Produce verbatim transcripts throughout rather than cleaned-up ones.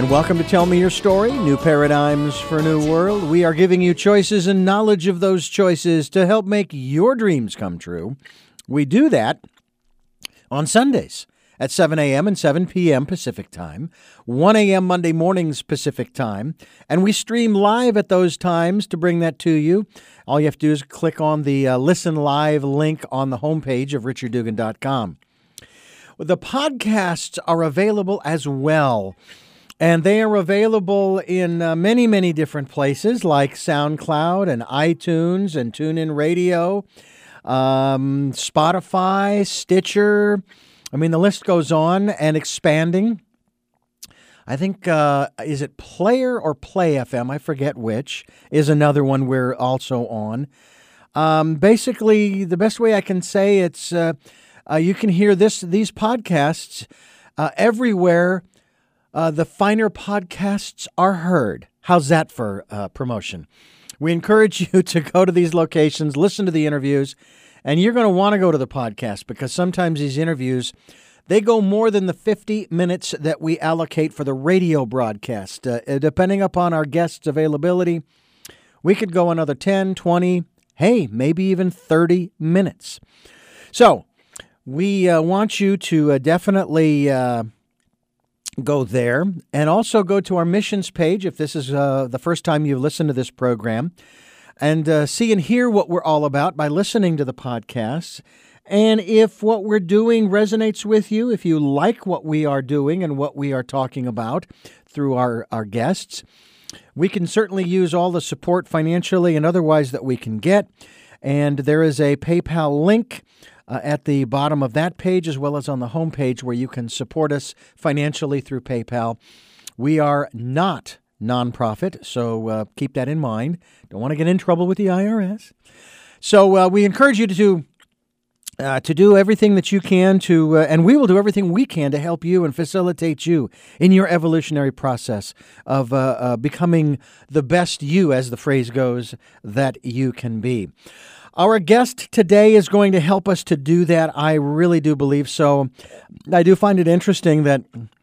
And welcome to Tell Me Your Story, New Paradigms for a New World. We are giving you choices and knowledge of those choices to help make your dreams come true. We do that on Sundays at seven a.m. and seven p.m. Pacific Time, one a.m. Monday mornings Pacific Time, and we stream live at those times to bring that to you. All you have to do is click on the uh, Listen Live link on the homepage of richard dugan dot com. The podcasts are available as well. And they are available in uh, many, many different places like SoundCloud and iTunes and TuneIn Radio, um, Spotify, Stitcher. I mean, the list goes on and expanding. I think, uh, is it Player or Play F M? I forget which, is another one we're also on. Um, basically, the best way I can say it's uh, uh, you can hear this these podcasts uh, everywhere Uh, the finer podcasts are heard. How's that for uh, promotion? We encourage you to go to these locations, listen to the interviews, and you're going to want to go to the podcast because sometimes these interviews, they go more than the fifty minutes that we allocate for the radio broadcast. Uh, depending upon our guests' availability, we could go another ten, twenty, hey, maybe even thirty minutes. So we uh, want you to uh, definitely Uh, go there and also go to our missions page if this is uh, the first time you've listened to this program and uh, see and hear what we're all about by listening to the podcasts. And if what we're doing resonates with you, if you like what we are doing and what we are talking about through our, our guests, we can certainly use all the support financially and otherwise that we can get. And there is a PayPal link Uh, at the bottom of that page, as well as on the homepage, where you can support us financially through PayPal. We are not nonprofit, so uh, keep that in mind. Don't want to get in trouble with the I R S. So uh, we encourage you to do, uh, to do everything that you can to, uh, and we will do everything we can to help you and facilitate you in your evolutionary process of uh, uh, becoming the best you, as the phrase goes, that you can be. Our guest today is going to help us to do that. I really do believe so. I do find it interesting that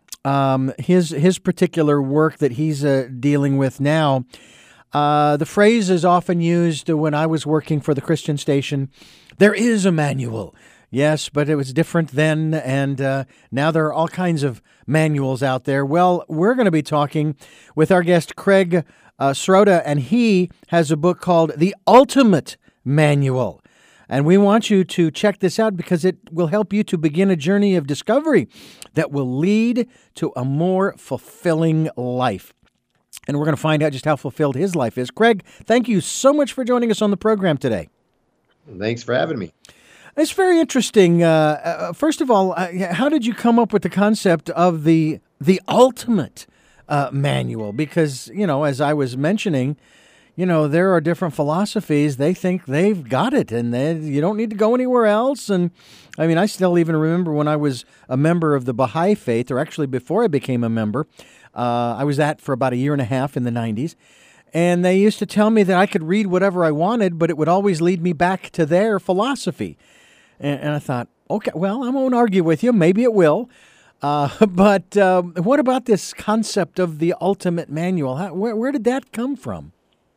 um, his his particular work that he's uh, dealing with now, uh, the phrase is often used when I was working for the Christian station, there is a manual. Yes, but it was different then, and uh, now there are all kinds of manuals out there. Well, we're going to be talking with our guest, Craig uh, Srota, and he has a book called The Ultimate Manual. And we want you to check this out because it will help you to begin a journey of discovery that will lead to a more fulfilling life. And we're going to find out just how fulfilled his life is. Craig, thank you so much for joining us on the program today. Thanks for having me. It's very interesting. Uh, uh, first of all, uh, how did you come up with the concept of the the ultimate uh, manual? Because, you know, as I was mentioning, you know, there are different philosophies. They think they've got it and they, you don't need to go anywhere else. And I mean, I still even remember when I was a member of the Baha'i faith, or actually before I became a member, uh, I was that for about a year and a half in the nineties. And they used to tell me that I could read whatever I wanted, but it would always lead me back to their philosophy. And, and I thought, okay, well, I won't argue with you. Maybe it will. Uh, but uh, what about this concept of the ultimate manual? How, where, where did that come from?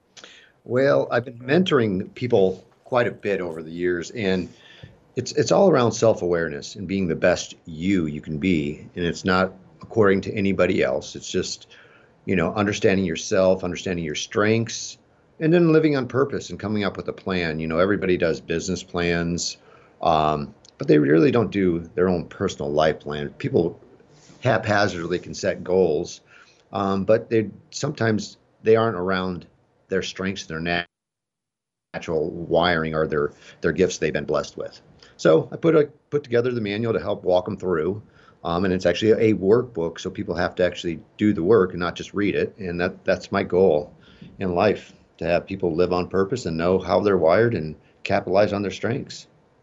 Well, I've been mentoring people quite a bit over the years, and it's it's all around self-awareness and being the best you you can be. And it's not according to anybody else. It's just, you know, understanding yourself, understanding your strengths, and then living on purpose and coming up with a plan. You know, everybody does business plans, um, but they really don't do their own personal life plan. People haphazardly can set goals, um, but they sometimes they aren't around their strengths, their nat- natural wiring, or their their gifts they've been blessed with. So I put a put together the manual to help walk them through, um, and it's actually a workbook, so people have to actually do the work and not just read it. And that that's my goal in life, to have people live on purpose and know how they're wired and capitalize on their strengths.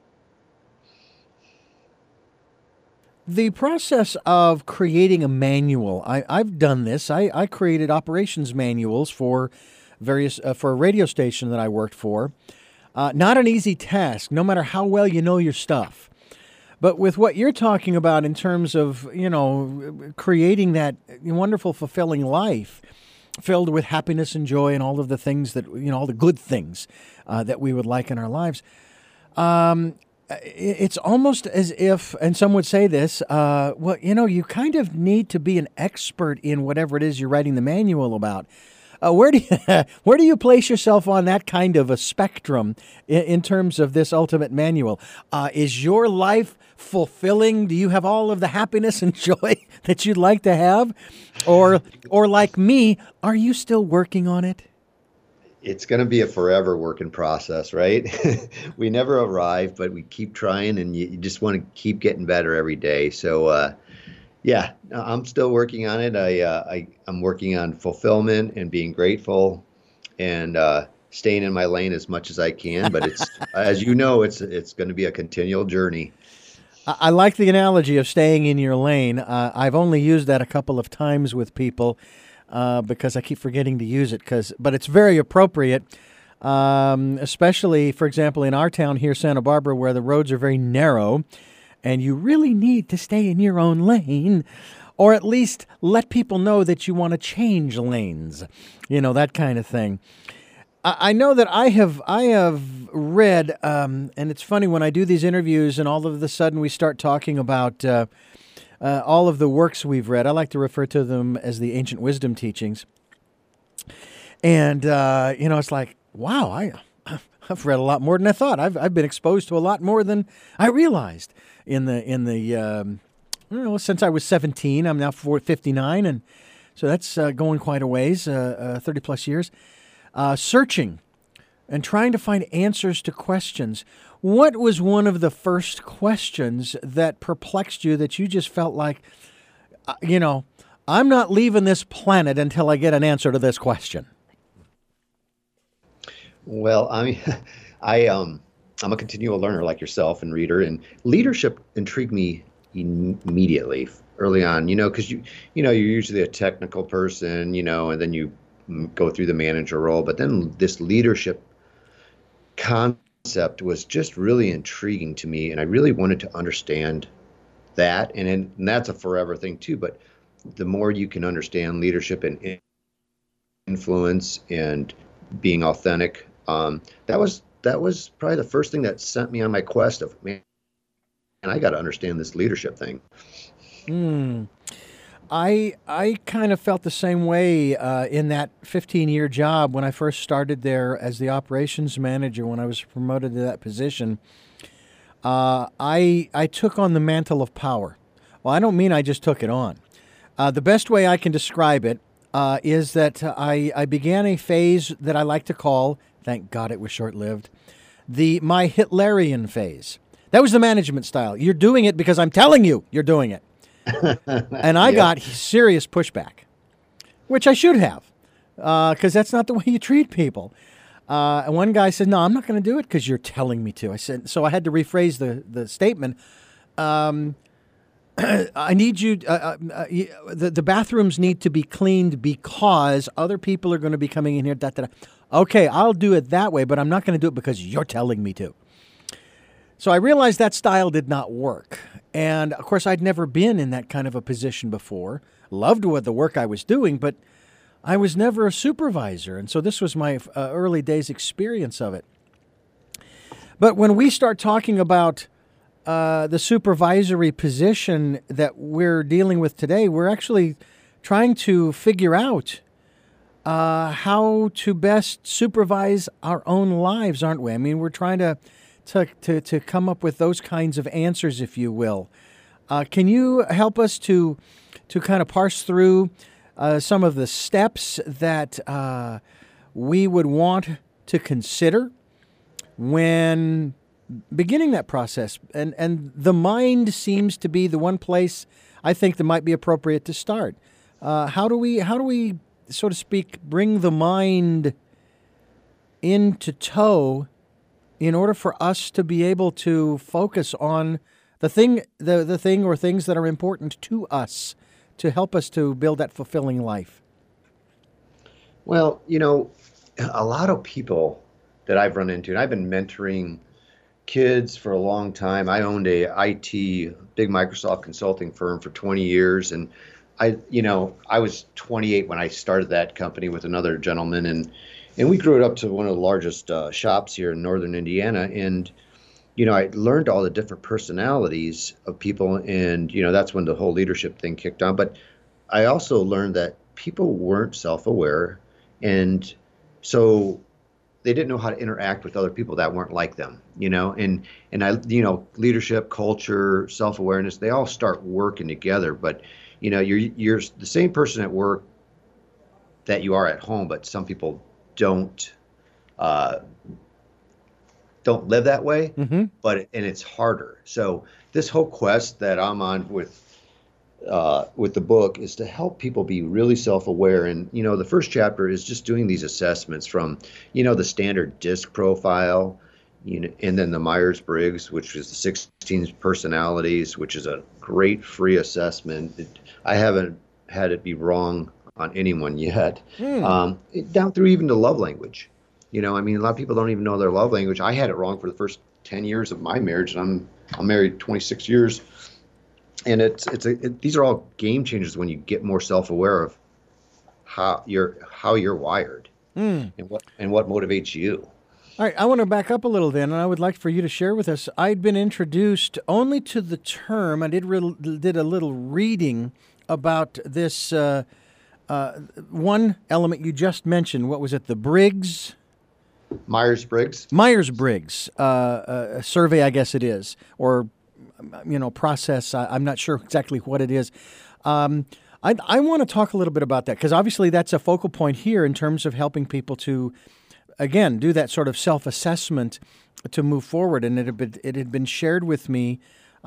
The process of creating a manual, I, I've done this. I, I created operations manuals for various uh, for a radio station that I worked for. Uh, not an easy task, no matter how well you know your stuff. But with what you're talking about in terms of, you know, creating that wonderful, fulfilling life filled with happiness and joy and all of the things that, you know, all the good things uh, that we would like in our lives, um, it's almost as if, and some would say this, uh, well, you know, you kind of need to be an expert in whatever it is you're writing the manual about. Uh, where do you, where do you place yourself on that kind of a spectrum in, in terms of this ultimate manual? Uh, is your life fulfilling? Do you have all of the happiness and joy that you'd like to have? Or, or like me, are you still working on it? It's going to be a forever work in process, right? We never arrive, but we keep trying, and you, you just want to keep getting better every day. So, uh, yeah, I'm still working on it. I, uh, I, I'm working on fulfillment and being grateful and uh, staying in my lane as much as I can. But it's, as you know, it's it's going to be a continual journey. I like the analogy of staying in your lane. Uh, I've only used that a couple of times with people uh, because I keep forgetting to use it. Cause, but it's very appropriate, um, especially, for example, in our town here, Santa Barbara, where the roads are very narrow. And you really need to stay in your own lane, or at least let people know that you want to change lanes, you know, that kind of thing. I, I know that I have I have read, um, and it's funny when I do these interviews and all of a sudden we start talking about uh, uh, all of the works we've read. I like to refer to them as the ancient wisdom teachings. And, uh, you know, it's like, wow, I, I've read a lot more than I thought. I've I've been exposed to a lot more than I realized. In the in the um, I don't know, since I was seventeen, I'm now fifty-nine, and so that's uh, going quite a ways, uh, uh, thirty plus years, uh, searching and trying to find answers to questions. What was one of the first questions that perplexed you that you just felt like, uh, you know, I'm not leaving this planet until I get an answer to this question? Well, I mean, I um. I'm a continual learner like yourself and reader, and leadership intrigued me in- immediately early on, you know, because you, you know, you're usually a technical person, you know, and then you go through the manager role. But then this leadership concept was just really intriguing to me, and I really wanted to understand that. And, then, and that's a forever thing too. But the more you can understand leadership and influence and being authentic, um, that was that was probably the first thing that sent me on my quest of, man, and I got to understand this leadership thing. Hmm. I I kind of felt the same way uh, in that fifteen-year job when I first started there as the operations manager. When I was promoted to that position, uh, I I took on the mantle of power. Well, I don't mean I just took it on. Uh, the best way I can describe it uh, is that I I began a phase that I like to call, thank God it was short-lived, the my Hitlerian phase. That was the management style. You're doing it because I'm telling you you're doing it. And I yeah. got serious pushback, which I should have, because uh, that's not the way you treat people. Uh, and one guy said, no, I'm not going to do it because you're telling me to. I said, so I had to rephrase the, the statement. Um, I need you, uh, uh, the, the bathrooms need to be cleaned because other people are going to be coming in here. Da, da, da. Okay, I'll do it that way, but I'm not going to do it because you're telling me to. So I realized that style did not work. And, of course, I'd never been in that kind of a position before. Loved what the work I was doing, but I was never a supervisor. And so this was my uh, early days experience of it. But when we start talking about uh, the supervisory position that we're dealing with today, we're actually trying to figure out uh, how to best supervise our own lives, aren't we? I mean, we're trying to To, to, to come up with those kinds of answers, if you will. Uh, can you help us to to kind of parse through uh, some of the steps that uh, we would want to consider when beginning that process? And and the mind seems to be the one place I think that might be appropriate to start. Uh, how do we how do we, so to speak, bring the mind into tow in order for us to be able to focus on the thing, the, the thing or things that are important to us to help us to build that fulfilling life? Well, you know, a lot of people that I've run into, and I've been mentoring kids for a long time. I owned a I T, big Microsoft consulting firm for twenty years. And I, you know, I was twenty-eight when I started that company with another gentleman. And, and we grew it up to one of the largest uh, shops here in Northern Indiana. And, you know, I learned all the different personalities of people. And, you know, that's when the whole leadership thing kicked on. But I also learned that people weren't self-aware. And so they didn't know how to interact with other people that weren't like them, you know, and, and I, you know, leadership, culture, self-awareness, they all start working together. But, you know, you're, you're the same person at work that you are at home, but some people don't, uh, don't live that way, mm-hmm. but, and it's harder. So this whole quest that I'm on with, uh, with the book is to help people be really self-aware. And, you know, the first chapter is just doing these assessments from, you know, the standard DISC profile, you know, and then the Myers-Briggs, which is the sixteen personalities, which is a great free assessment. It, I haven't had it be wrong on anyone yet. Mm. Um, it, down through even the love language. You know, I mean, a lot of people don't even know their love language. I had it wrong for the first ten years of my marriage, and I'm I'm married twenty-six years. And it's it's a it, these are all game changers when you get more self-aware of how you're how you're wired mm. and what and what motivates you. All right, I want to back up a little then, and I would like for you to share with us. I'd been introduced only to the term. I did re- did a little reading about this uh, uh, one element you just mentioned. What was it? The Briggs. Myers-Briggs. Myers-Briggs uh, uh, survey, I guess it is, or you know, process. I, I'm not sure exactly what it is. Um, I, I want to talk a little bit about that because obviously that's a focal point here in terms of helping people to, again, do that sort of self-assessment to move forward. And it had been, it had been shared with me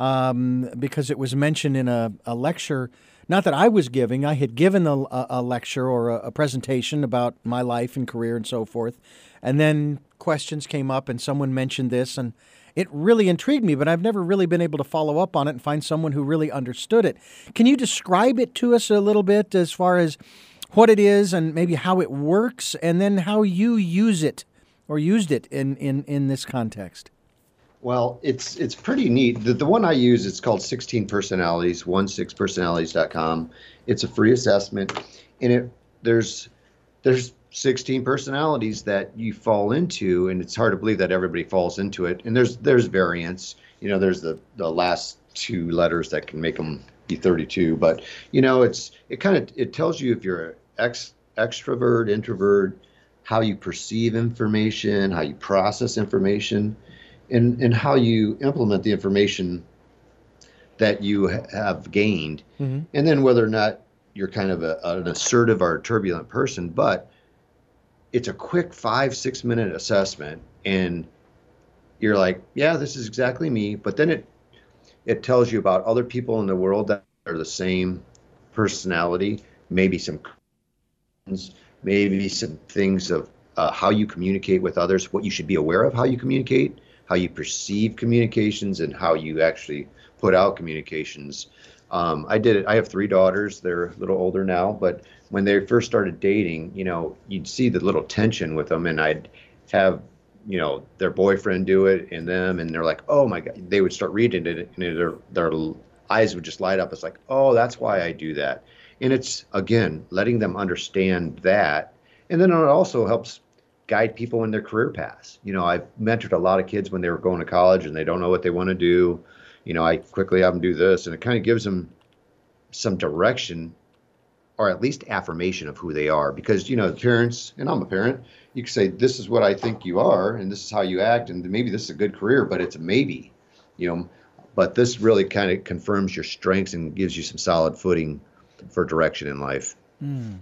um, because it was mentioned in a, a lecture, not that I was giving. I had given a, a lecture or a, a presentation about my life and career and so forth. And then questions came up and someone mentioned this, and it really intrigued me, but I've never really been able to follow up on it and find someone who really understood it. Can you describe it to us a little bit as far as what it is and maybe how it works, and then how you use it or used it in, in, in this context? Well, it's it's pretty neat. The, the one I use, it's called sixteen Personalities, sixteen personalities dot com. It's a free assessment, and it there's there's sixteen personalities that you fall into, and it's hard to believe that everybody falls into it. And there's there's variants. You know, there's the, the last two letters that can make them be thirty-two. But you know, it's it kind of it tells you if you're ex extrovert, introvert, how you perceive information, how you process information, and and how you implement the information that you ha- have gained, mm-hmm. and then whether or not you're kind of a, an assertive or turbulent person. But it's a quick five, six minute assessment, and you're like, yeah, this is exactly me. But then it it tells you about other people in the world that are the same personality, maybe some maybe some things of uh, how you communicate with others, what you should be aware of, how you communicate, how you perceive communications, and how you actually put out communications. Um, I did it. I have three daughters. They're a little older now, but when they first started dating, you know, you'd see the little tension with them, and I'd have, you know, their boyfriend do it and them, and they're like, oh my God, they would start reading it, and their, their eyes would just light up. It's like, oh, that's why I do that. And it's, again, letting them understand that. And then it also helps guide people in their career paths. You know, I've mentored a lot of kids when they were going to college and they don't know what they want to do. You know, I quickly have them do this, and it kind of gives them some direction, or at least affirmation of who they are. Because, you know, parents, and I'm a parent, you can say, this is what I think you are, and this is how you act, and maybe this is a good career, but it's a maybe, you know. But this really kind of confirms your strengths and gives you some solid footing for direction in life. Mm.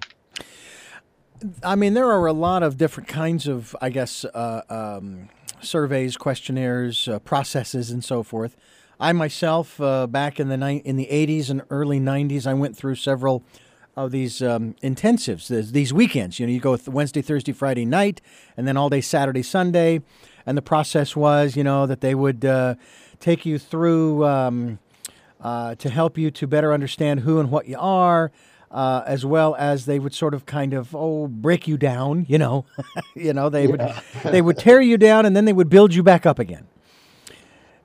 I mean, there are a lot of different kinds of, I guess, uh, um, surveys, questionnaires, uh, processes, and so forth. I myself, uh, back in the ni- in the eighties and early nineties, I went through several of these um, intensives, these, these weekends. You know, you go with Wednesday, Thursday, Friday night, and then all day Saturday, Sunday. And the process was, you know, that they would uh, take you through um, uh, to help you to better understand who and what you are, uh, as well as they would sort of kind of, oh, break you down, you know. you know, they yeah. would they would tear you down, and then they would build you back up again.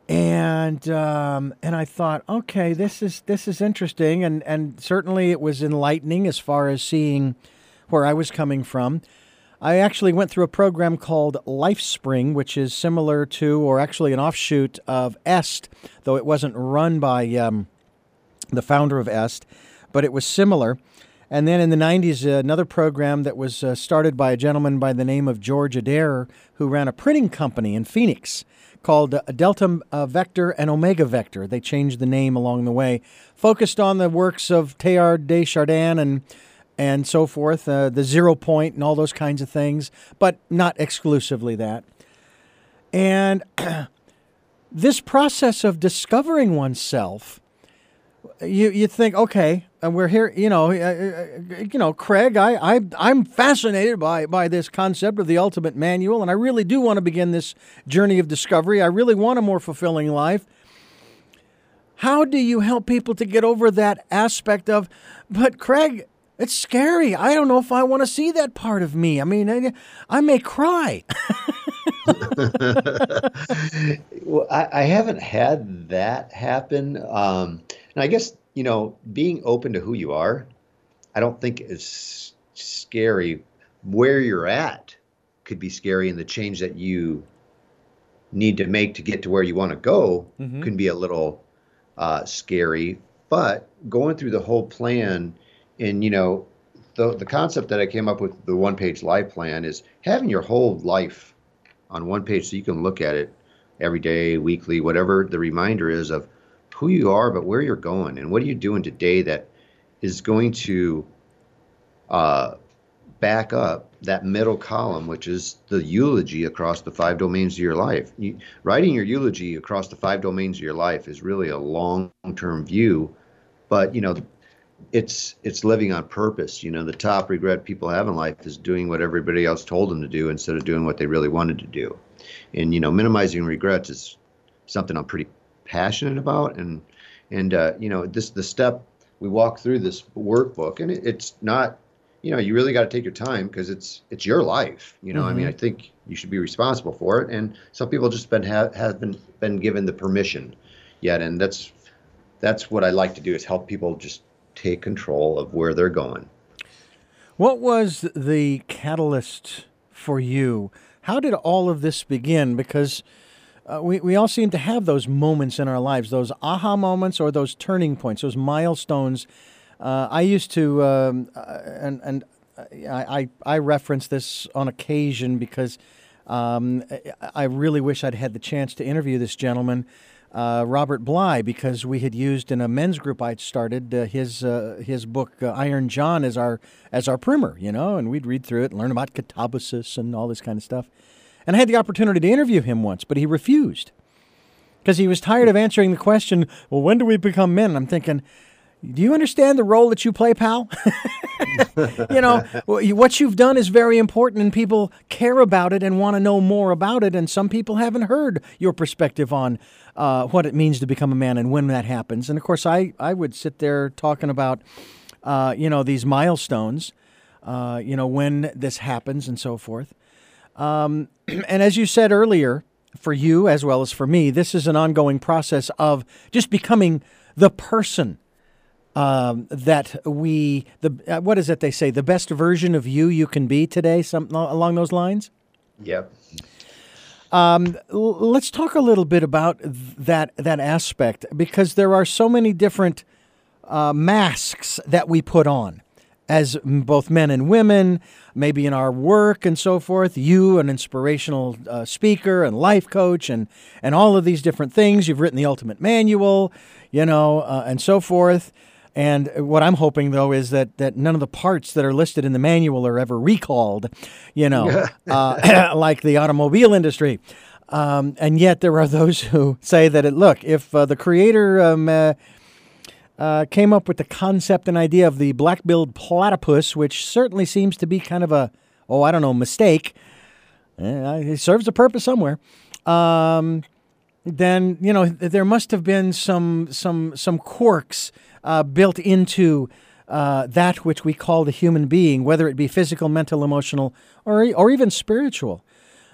And um, and I thought, okay, this is this is interesting, and and certainly it was enlightening as far as seeing where I was coming from. I actually went through a program called LifeSpring, which is similar to, or actually an offshoot of EST, though it wasn't run by um, the founder of EST, but it was similar. And then in the nineties, uh, another program that was uh, started by a gentleman by the name of George Adair, who ran a printing company in Phoenix called uh, Delta uh, Vector and Omega Vector. They changed the name along the way, focused on the works of Teilhard de Chardin and and so forth, uh, the zero point and all those kinds of things, but not exclusively that. And this process of discovering oneself, you you think, okay, and we're here, you know, uh, you know, Craig, I, I I'm fascinated by by this concept of the ultimate manual, and I really do want to begin this journey of discovery. I really want a more fulfilling life. How do you help people to get over that aspect of, but Craig, it's scary. I don't know if I want to see that part of me. I mean, I, I may cry. Well, I, I haven't had that happen. Um, and I guess, you know, being open to who you are, I don't think is scary. Where you're at could be scary, and the change that you need to make to get to where you want to go mm-hmm. can be a little uh, scary. But going through the whole plan, and, you know, the the concept that I came up with, the one-page life plan, is having your whole life on one page so you can look at it every day, weekly, whatever the reminder is of who you are, but where you're going, and what are you doing today that is going to uh, back up that middle column, which is the eulogy across the five domains of your life. You, writing your eulogy across the five domains of your life is really a long-term view, but, you know, it's it's living on purpose. You know, the top regret people have in life is doing what everybody else told them to do instead of doing what they really wanted to do. And, you know, minimizing regrets is something I'm pretty passionate about. And, and uh, you know, this the step we walk through this workbook, and it, it's not, you know, you really got to take your time because it's it's your life. You know, mm-hmm. I mean, I think you should be responsible for it. And some people just been have, have been been given the permission yet. And that's that's what I like to do, is help people just take control of where they're going. What was the catalyst for you? How did all of this begin? Because uh, we, we all seem to have those moments in our lives, those aha moments or those turning points, those milestones. Uh, I used to, um, uh, and, and I, I, I reference this on occasion because um, I really wish I'd had the chance to interview this gentleman, Uh, Robert Bly, because we had used in a men's group I'd started uh, his uh, his book uh, Iron John as our as our primer, you know, and we'd read through it and learn about katabasis and all this kind of stuff. And I had the opportunity to interview him once, but he refused because he was tired of answering the question, well, when do we become men? And I'm thinking, do you understand the role that you play, pal? You know, what you've done is very important, and people care about it and want to know more about it. And some people haven't heard your perspective on uh, what it means to become a man and when that happens. And of course, I, I would sit there talking about, uh, you know, these milestones, uh, you know, when this happens and so forth. Um, and as you said earlier, for you as well as for me, this is an ongoing process of just becoming the person Um, that we, the uh, what is it they say, the best version of you you can be today, something along those lines? Yep. Um, l- let's talk a little bit about that that aspect, because there are so many different uh, masks that we put on as both men and women, maybe in our work and so forth. You, an inspirational uh, speaker and life coach and, and all of these different things. You've written the Ultimate Manual, you know, uh, and so forth. And what I'm hoping, though, is that, that none of the parts that are listed in the manual are ever recalled, you know, uh, like the automobile industry. Um, and yet there are those who say that, it, look, if uh, the creator um, uh, uh, came up with the concept and idea of the black-billed platypus, which certainly seems to be kind of a, oh, I don't know, mistake, eh, it serves a purpose somewhere, um, then, you know, there must have been some some some quirks Uh, built into uh, that which we call the human being, whether it be physical, mental, emotional, or or even spiritual.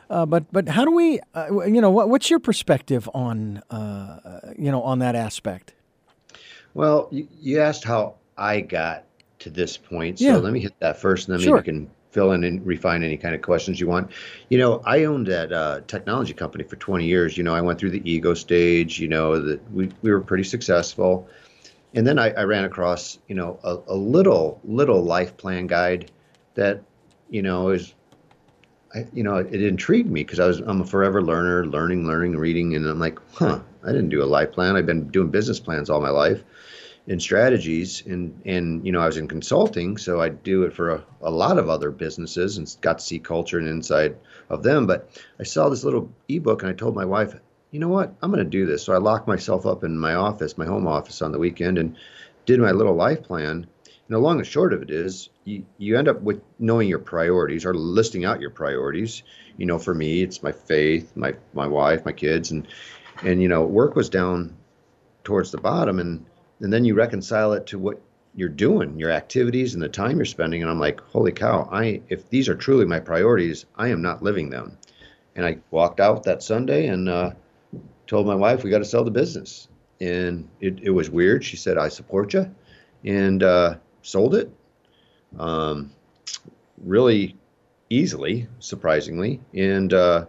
Uh, but but how do we, uh, you know, what, what's your perspective on, uh, you know, on that aspect? Well, you, you asked how I got to this point, so Yeah, let me hit that first, and then maybe you sure. can fill in and refine any kind of questions you want. You know, I owned that uh, technology company for twenty years. You know, I went through the ego stage. You know, that we we were pretty successful, and then I, I ran across, you know, a, a little little life plan guide that, you know, is I, you know, it intrigued me because I was I'm a forever learner, learning, learning, reading, and I'm like, huh, I didn't do a life plan. I've been doing business plans all my life and strategies, and and you know, I was in consulting, so I do it for a, a lot of other businesses and got to see culture and inside of them. But I saw this little ebook and I told my wife, you know what, I'm going to do this. So I locked myself up in my office, my home office on the weekend, and did my little life plan. And the long and short of it is you, you end up with knowing your priorities or listing out your priorities. You know, for me, it's my faith, my my wife, my kids, and and you know, work was down towards the bottom, and and then you reconcile it to what you're doing, your activities and the time you're spending. And I'm like, holy cow, I if these are truly my priorities, I am not living them. And I walked out that Sunday and uh, told my wife, we got to sell the business. And it, it was weird. She said, I support you, and uh, sold it. Um, really easily, surprisingly. And, uh,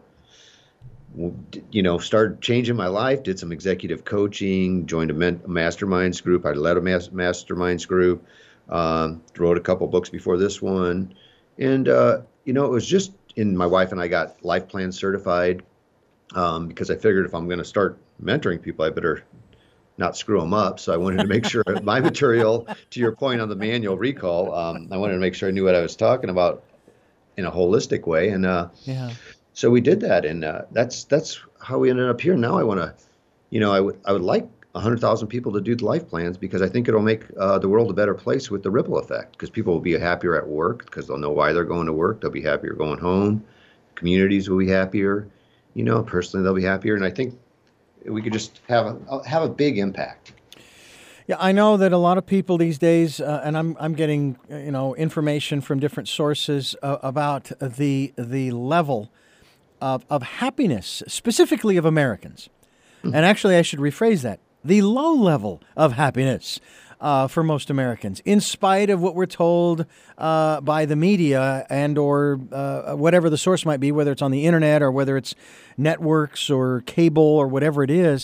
you know, started changing my life, did some executive coaching, joined a, men- a masterminds group. I led a mas- masterminds group, um, wrote a couple books before this one. And, uh, you know, it was just in my wife and I got life plan certified um, because I figured if I'm going to start mentoring people, I better not screw them up. So I wanted to make sure my material, to your point on the manual recall, um, I wanted to make sure I knew what I was talking about in a holistic way. And uh, Yeah. so we did that. And uh, that's that's how we ended up here. Now I want to, you know, I would I would like one hundred thousand people to do the life plans because I think it'll make uh, the world a better place with the ripple effect, because people will be happier at work because they'll know why they're going to work. They'll be happier going home. Communities will be happier. You know, personally, they'll be happier. And I think we could just have a have a big impact. Yeah, I know that a lot of people these days, uh, and I'm I'm getting uh, you know information from different sources uh, about the the level of of happiness, specifically of Americans. And actually, I should rephrase that: the low level of happiness uh, for most Americans, in spite of what we're told uh, by the media and or uh, whatever the source might be, whether it's on the internet or whether it's networks or cable or whatever it is.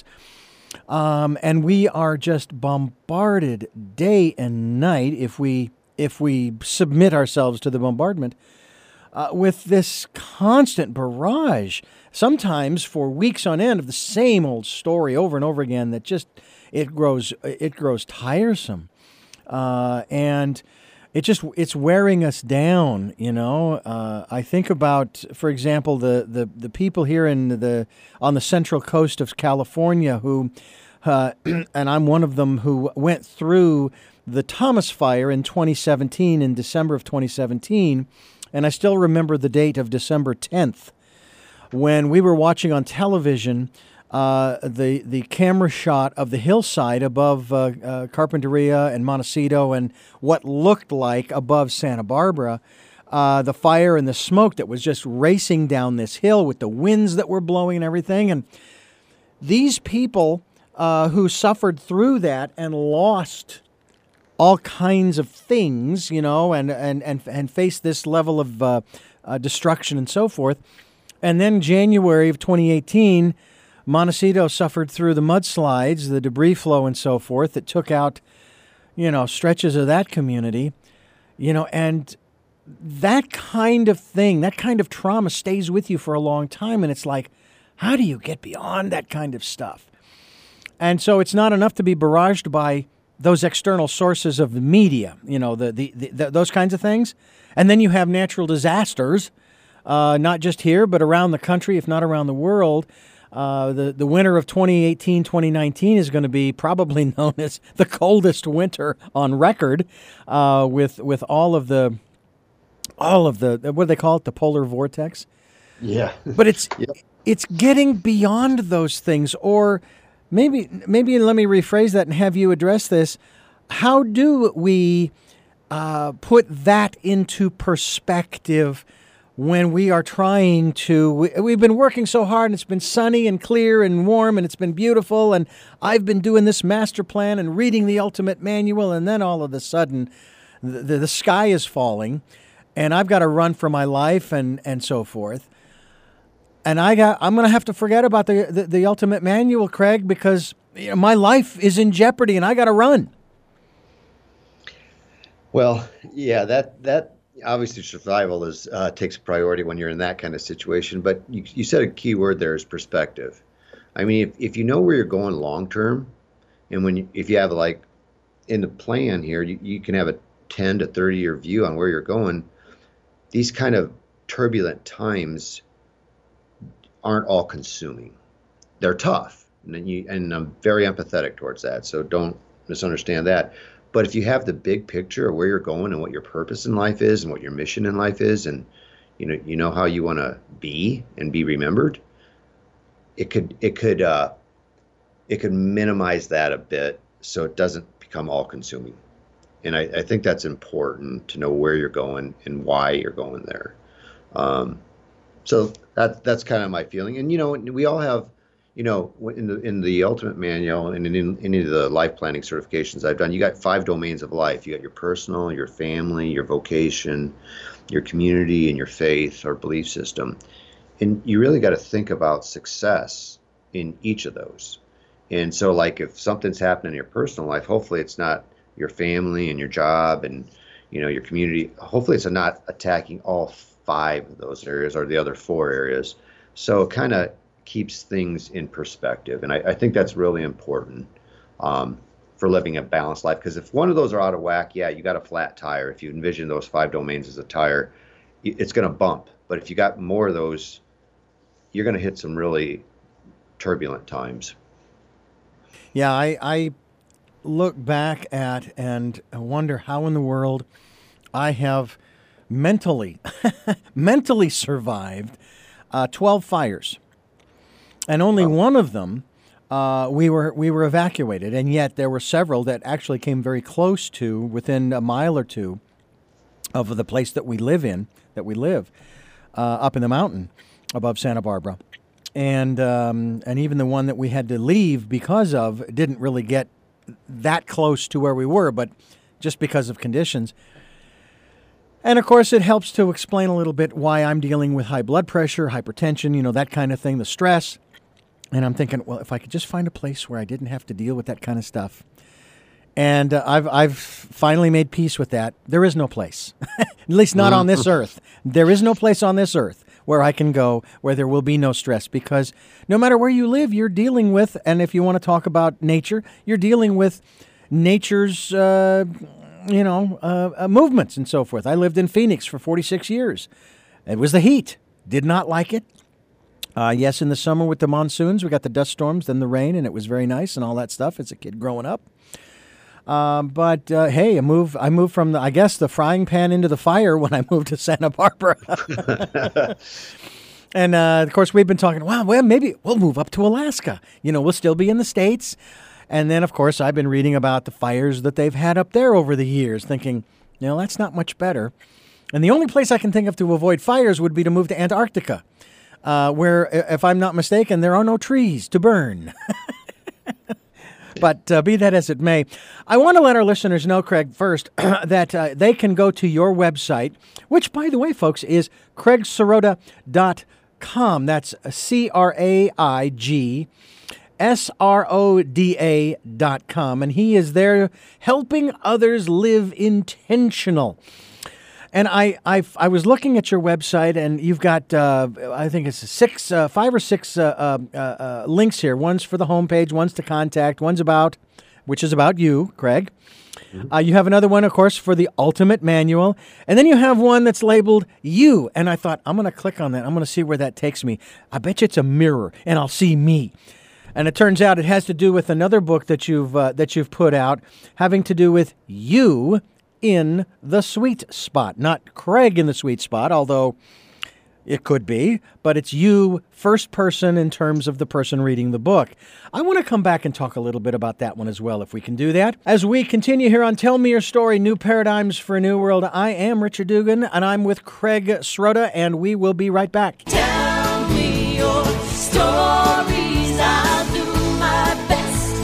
Um, and we are just bombarded day and night, if we if we submit ourselves to the bombardment, uh, with this constant barrage, sometimes for weeks on end, of the same old story over and over again. That just it grows it grows tiresome, uh, and it just it's wearing us down. You know, uh, I think about, for example, the, the, the people here in the on the central coast of California who, uh, and I'm one of them, who went through the Thomas Fire in twenty seventeen, in December of twenty seventeen, and I still remember the date of December tenth, when we were watching on television uh, the the camera shot of the hillside above uh, uh, Carpinteria and Montecito, and what looked like above Santa Barbara, uh, the fire and the smoke that was just racing down this hill with the winds that were blowing and everything. And these people uh, who suffered through that and lost all kinds of things, you know, and and and, and faced this level of uh, uh, destruction and so forth. And then January of twenty eighteen, Montecito suffered through the mudslides, the debris flow and so forth that took out, you know, stretches of that community, you know, and that kind of thing, that kind of trauma stays with you for a long time. And it's like, how do you get beyond that kind of stuff? And so it's not enough to be barraged by those external sources of the media, you know, the, the, the, the those kinds of things. And then you have natural disasters, uh, not just here, but around the country, if not around the world. Uh, the, the winter of twenty eighteen, twenty nineteen is going to be probably known as the coldest winter on record, uh, with with all of the, all of the, what do they call it, the polar vortex? Yeah. But it's Yep. it's getting beyond those things. Or maybe maybe let me rephrase that and have you address this. How do we uh, put that into perspective when we are trying to, we, we've been working so hard and it's been sunny and clear and warm and it's been beautiful and I've been doing this master plan and reading the Ultimate Manual, and then all of a sudden the, the, the sky is falling and I've got to run for my life and, and so forth. And I got, I'm going to have to forget about the, the, the Ultimate Manual, Craig, because you know, my life is in jeopardy and I got to run. Well, yeah, that, that, obviously, survival is uh, takes priority when you're in that kind of situation. But you, you said a key word there is perspective. I mean, if, if you know where you're going long term, and when you, if you have like in the plan here, you, you can have a ten to thirty year view on where you're going. These kind of turbulent times aren't all consuming. They're tough, and then you and I'm very empathetic towards that. So don't misunderstand that. But if you have the big picture of where you're going and what your purpose in life is and what your mission in life is, and you know you know how you want to be and be remembered, it could it could uh, it could minimize that a bit so it doesn't become all consuming. And I, I think that's important to know where you're going and why you're going there. Um, so that that's kind of my feeling. And you know we all have. You know, in the in the Ultimate Manual and in, in any of the life planning certifications I've done, you got five domains of life. You got your personal, your family, your vocation, your community, and your faith or belief system. And you really got to think about success in each of those. And so, like, if something's happening in your personal life, hopefully it's not your family and your job and, you know, your community. Hopefully it's not attacking all five of those areas or the other four areas. So it kind of keeps things in perspective. And I, I think that's really important um, for living a balanced life. Because if one of those are out of whack, yeah, you got a flat tire. If you envision those five domains as a tire, it's going to bump. But if you got more of those, you're going to hit some really turbulent times. Yeah, I, I look back at and wonder how in the world I have mentally, mentally survived uh, twelve fires. And only oh. one of them, uh, we were we were evacuated, and yet there were several that actually came very close to, within a mile or two, of the place that we live in, that we live, uh, up in the mountain above Santa Barbara, and um, and even the one that we had to leave because of didn't really get that close to where we were, but just because of conditions. And, of course, it helps to explain a little bit why I'm dealing with high blood pressure, hypertension, you know, that kind of thing, the stress. And I'm thinking, well, if I could just find a place where I didn't have to deal with that kind of stuff. And uh, I've I've finally made peace with that. There is no place, at least not on this earth. There is no place on this earth where I can go where there will be no stress, because no matter where you live, you're dealing with, and if you want to talk about nature, you're dealing with nature's, uh, you know, uh, uh, movements and so forth. I lived in Phoenix for forty-six years. It was the heat. Did not like it. Uh, yes, in the summer with the monsoons, we got the dust storms, then the rain, and it was very nice and all that stuff as a kid growing up. Uh, but uh, hey, I moved. I moved from the, I guess, the frying pan into the fire when I moved to Santa Barbara. And uh, of course, we've been talking. Wow, well, maybe we'll move up to Alaska. You know, we'll still be in the States. And then, of course, I've been reading about the fires that they've had up there over the years, thinking, you know, that's not much better. And the only place I can think of to avoid fires would be to move to Antarctica, uh, where, if I'm not mistaken, there are no trees to burn. But uh, be that as it may, I want to let our listeners know, Craig, first, that uh, they can go to your website, which, by the way, folks, is craig sirota dot com. That's C R A I G S R O D A dot com. And he is there helping others live intentional. And I, I, I was looking at your website, and you've got, uh, I think it's six, uh, five or six uh, uh, uh, links here. One's for the homepage, one's to contact, one's about, which is about you, Craig. Mm-hmm. Uh, you have another one, of course, for the Ultimate Manual. And then you have one that's labeled You. And I thought, I'm going to click on that. I'm going to see where that takes me. I bet you it's a mirror, and I'll see me. And it turns out it has to do with another book that you've uh, that you've put out, having to do with you in the sweet spot. Not Craig in the sweet spot, although It could be, but it's you, first person, in terms of the person reading the book. I want to come back and talk a little bit about that one as well, if we can do that. As we continue here on Tell Me Your Story, New Paradigms for a New World, I am Richard Dugan, and I'm with Craig Srota, and we will be right back. Tell me your stories, I'll do my best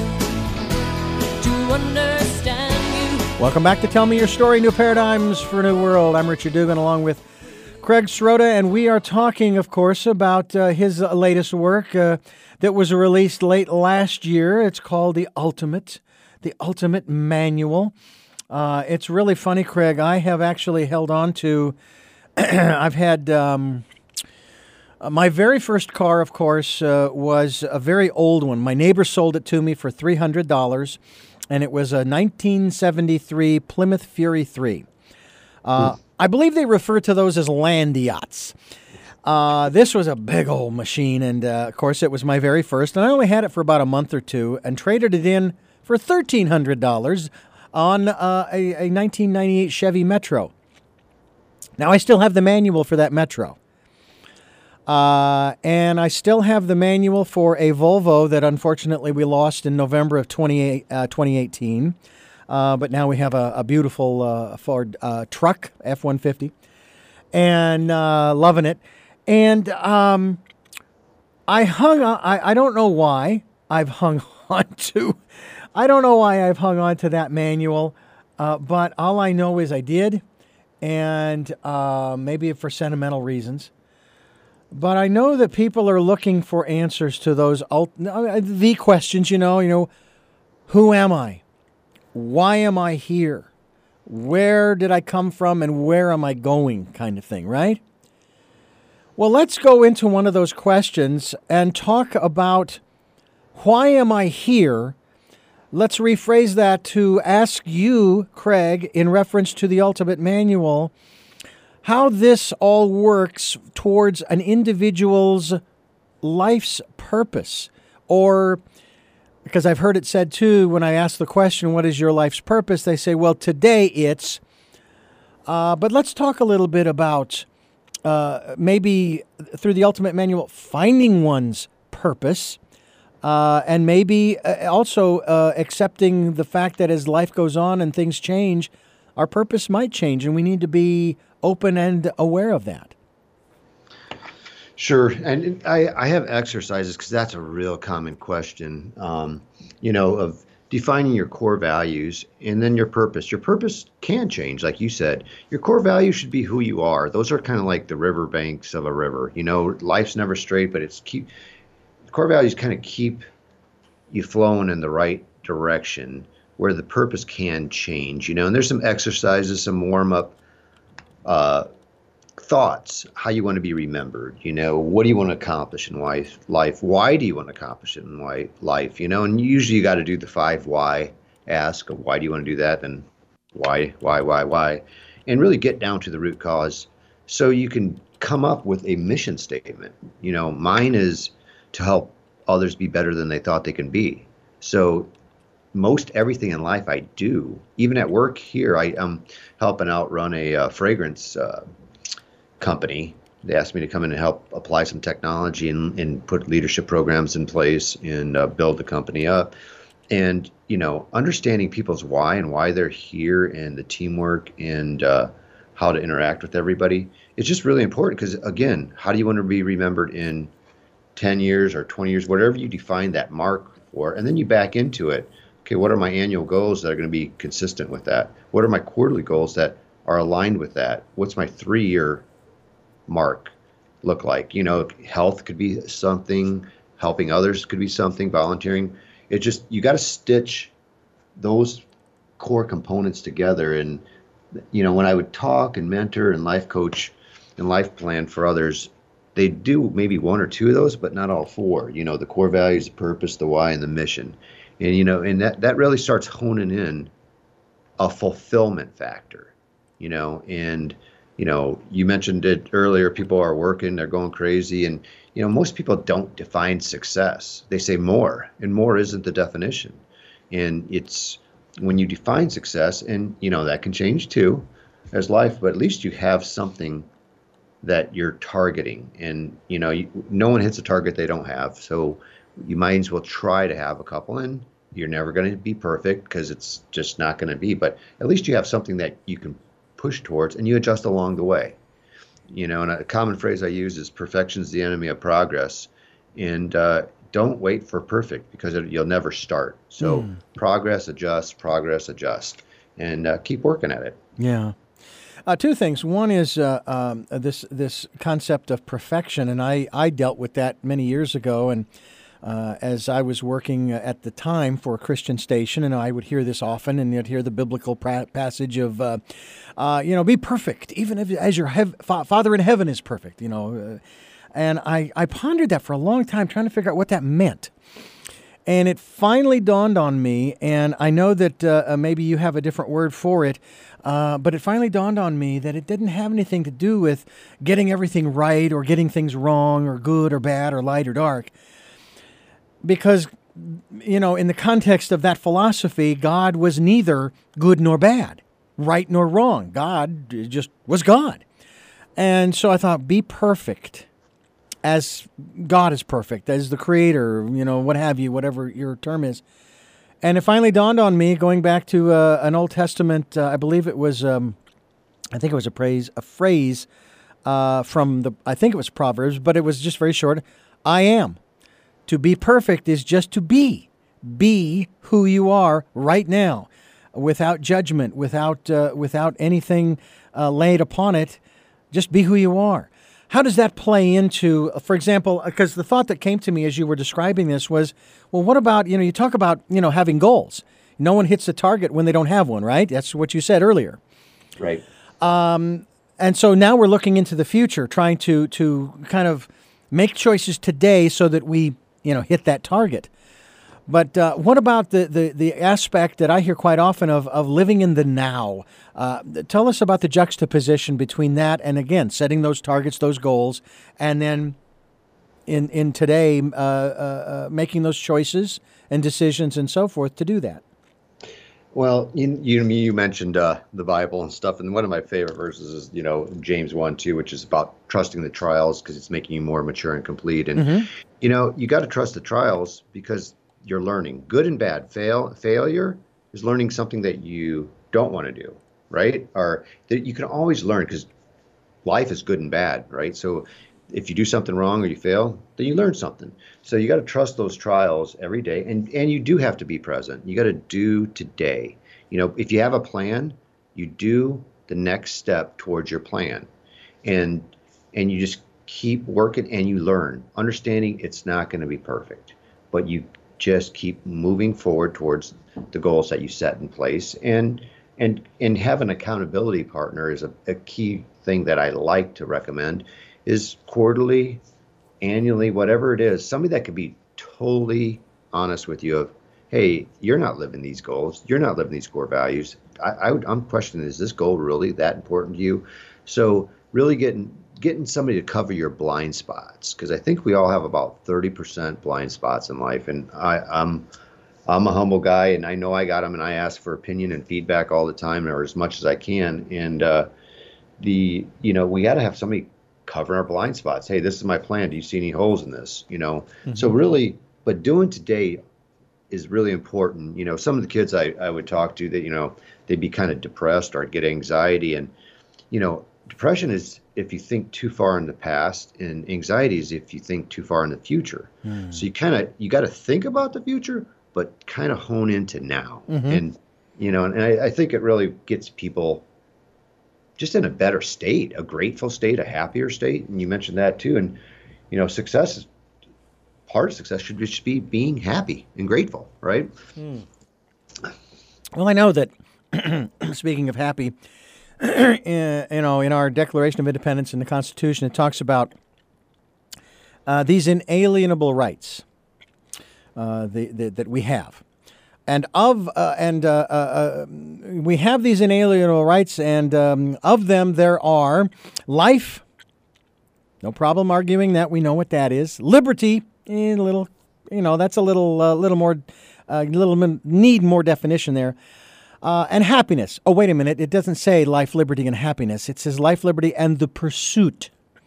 to understand you. Welcome back to Tell Me Your Story, New Paradigms for a New World. I'm Richard Dugan, along with Craig Srota, and we are talking, of course, about uh, his latest work uh, that was released late last year. It's called The Ultimate, The Ultimate Manual. Uh, it's really funny, Craig. I have actually held on to, I've had, um, my very first car, of course, uh, was a very old one. My neighbor sold it to me for three hundred dollars, and it was a nineteen seventy-three Plymouth Fury three. Uh, I believe they refer to those as land yachts. Uh, this was a big old machine, and uh, of course it was my very first, and I only had it for about a month or two and traded it in for thirteen hundred dollars on uh, a, a nineteen ninety-eight Chevy Metro. Now, I still have the manual for that Metro. Uh, and I still have the manual for a Volvo that unfortunately we lost in November of twenty eighteen. Uh, but now we have a, a beautiful uh, Ford uh, truck, F one fifty, and uh, loving it. And um, I hung on, I, I don't know why I've hung on to, I don't know why I've hung on to that manual, uh, but all I know is I did, and uh, maybe for sentimental reasons. But I know that people are looking for answers to those, ult- the questions, you know, you know, who am I? Why am I here? Where did I come from and where am I going, kind of thing, right? Well, let's go into one of those questions and talk about why am I here? Let's rephrase that to ask you, Craig, in reference to the Ultimate Manual, how this all works towards an individual's life's purpose. Or, because I've heard it said too, when I ask the question, what is your life's purpose? They say, well, today it's, uh, but let's talk a little bit about uh, maybe through the Ultimate Manual, finding one's purpose, uh, and maybe also uh, accepting the fact that as life goes on and things change, our purpose might change, and we need to be open and aware of that. Sure. And I, I have exercises because that's a real common question, um, you know, of defining your core values and then your purpose. Your purpose can change, like you said. Your core values should be who you are. Those are kind of like the river banks of a river. You know, life's never straight, but it's keep core values kind of keep you flowing in the right direction where the purpose can change, you know. And there's some exercises, some warm up uh, thoughts, how you want to be remembered, you know, what do you want to accomplish in life, life? Why do you want to accomplish it in why, life, you know, and usually you got to do the five why ask of why do you want to do that, and why, why, why, why, and really get down to the root cause so you can come up with a mission statement. You know, mine is to help others be better than they thought they can be. So most everything in life I do, even at work here, I am helping out run a uh, fragrance uh, company. They asked me to come in and help apply some technology and, and put leadership programs in place and uh, build the company up. And, you know, understanding people's why and why they're here and the teamwork and uh, how to interact with everybody, it's just really important because, again, how do you want to be remembered in ten years or twenty years, whatever you define that mark for, and then you back into it. Okay, what are my annual goals that are going to be consistent with that? What are my quarterly goals that are aligned with that? What's my three-year mark look like? You know, health could be something, helping others could be something, volunteering. It just, you got to stitch those core components together. And, you know, when I would talk and mentor and life coach and life plan for others, they do maybe one or two of those, but not all four. You know, the core values, the purpose, the why, and the mission. And, you know, and that, that really starts honing in a fulfillment factor, you know, and, you know, you mentioned it earlier, people are working, they're going crazy. And, you know, most people don't define success. They say more, and more isn't the definition. And it's when you define success, and, you know, that can change too as life, but at least you have something that you're targeting. And, you know, you, no one hits a target they don't have. So you might as well try to have a couple, and you're never going to be perfect because it's just not going to be. But at least you have something that you can push towards, and you adjust along the way. You know, and a common phrase I use is perfection's the enemy of progress. And uh, don't wait for perfect, because it, you'll never start. So mm. progress, adjust, progress, adjust, and uh, keep working at it. Yeah. Uh, two things. One is uh, um, this this concept of perfection, and I, I dealt with that many years ago. And uh, as I was working at the time for a Christian station, and I would hear this often, and you'd hear the biblical pra- passage of, uh, uh, you know, be perfect, even if, as your hev- fa- Father in heaven is perfect, you know. Uh, and I, I pondered that for a long time, trying to figure out what that meant. And it finally dawned on me, and I know that uh, maybe you have a different word for it, uh, but it finally dawned on me that it didn't have anything to do with getting everything right or getting things wrong or good or bad or light or dark. Because, you know, in the context of that philosophy, God was neither good nor bad, right nor wrong. God just was God. And so I thought, be perfect as God is perfect, as the creator, you know, what have you, whatever your term is. And it finally dawned on me, going back to uh, an Old Testament, uh, I believe it was, um, I think it was a praise, a phrase uh, from the, I think it was Proverbs, but it was just very short. I am. To be perfect is just to be. Be who you are right now, without judgment, without uh, without anything uh, laid upon it. Just be who you are. How does that play into, for example, because the thought that came to me as you were describing this was, well, what about, you know, you talk about, you know, having goals. No one hits the target when they don't have one, right? That's what you said earlier. Right. Um, and so now we're looking into the future, trying to to kind of make choices today so that we, you know, hit that target. But uh, what about the, the, the aspect that I hear quite often of, of living in the now? Uh, tell us about the juxtaposition between that and, again, setting those targets, those goals, and then in in today uh, uh, uh, making those choices and decisions and so forth to do that. Well, you you, you mentioned uh, the Bible and stuff, and one of my favorite verses is, you know, James one two, which is about trusting the trials because it's making you more mature and complete. And, mm-hmm. you know, you got to trust the trials because you're learning. Good and bad. Fail failure is learning something that you don't want to do, right? Or that you can always learn, because life is good and bad, right? So if you do something wrong or you fail, then you learn something. So you got to trust those trials every day, and and you do have to be present. You got to do today. You know, if you have a plan, you do the next step towards your plan, and and you just keep working and you learn, understanding it's not going to be perfect, but you just keep moving forward towards the goals that you set in place. And and and have an accountability partner is a, a key thing that I like to recommend, is quarterly, annually, whatever it is, somebody that could be totally honest with you of, hey, you're not living these goals, you're not living these core values. I, I would, I'm questioning, is this goal really that important to you? So really getting getting somebody to cover your blind spots, because I think we all have about thirty percent blind spots in life. And I, I'm I'm a humble guy, and I know I got them, and I ask for opinion and feedback all the time, or as much as I can. And uh, the you know we got to have somebody cover our blind spots. Hey, this is my plan. Do you see any holes in this? You know, mm-hmm. So really, but doing today is really important. You know, some of the kids I, I would talk to that, you know, they'd be kind of depressed or get anxiety. And, you know, depression is if you think too far in the past, and anxiety is if you think too far in the future. Mm. So you kind of, you got to think about the future, but kind of hone into now. Mm-hmm. And, you know, and I, I think it really gets people just in a better state, a grateful state, a happier state. And you mentioned that too. And, you know, success is, part of success should just be being happy and grateful, right? Mm. Well, I know that, speaking of happy, you know, in our Declaration of Independence in the Constitution, it talks about uh, these inalienable rights uh, the, the, that we have. And of uh, and uh, uh, uh, we have these inalienable rights, and um, of them there are life. No problem arguing that. We know what that is. Liberty, eh, a little, you know, that's a little, uh, little more, a uh, little need more definition there. Uh, and happiness. Oh, wait a minute. It doesn't say life, liberty, and happiness. It says life, liberty, and the pursuit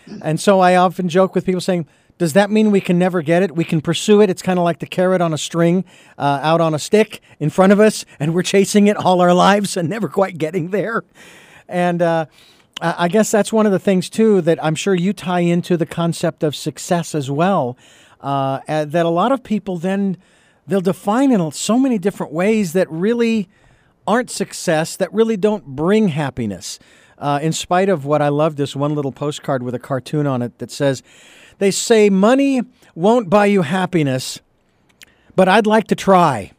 And so I often joke with people saying, does that mean we can never get it? We can pursue it. It's kind of like the carrot on a string uh, out on a stick in front of us, and we're chasing it all our lives and never quite getting there. And uh, I guess that's one of the things, too, that I'm sure you tie into the concept of success as well, uh, that a lot of people then, they'll define in so many different ways that really aren't success, that really don't bring happiness. Uh, in spite of what I love, this one little postcard with a cartoon on it that says, they say money won't buy you happiness, but I'd like to try.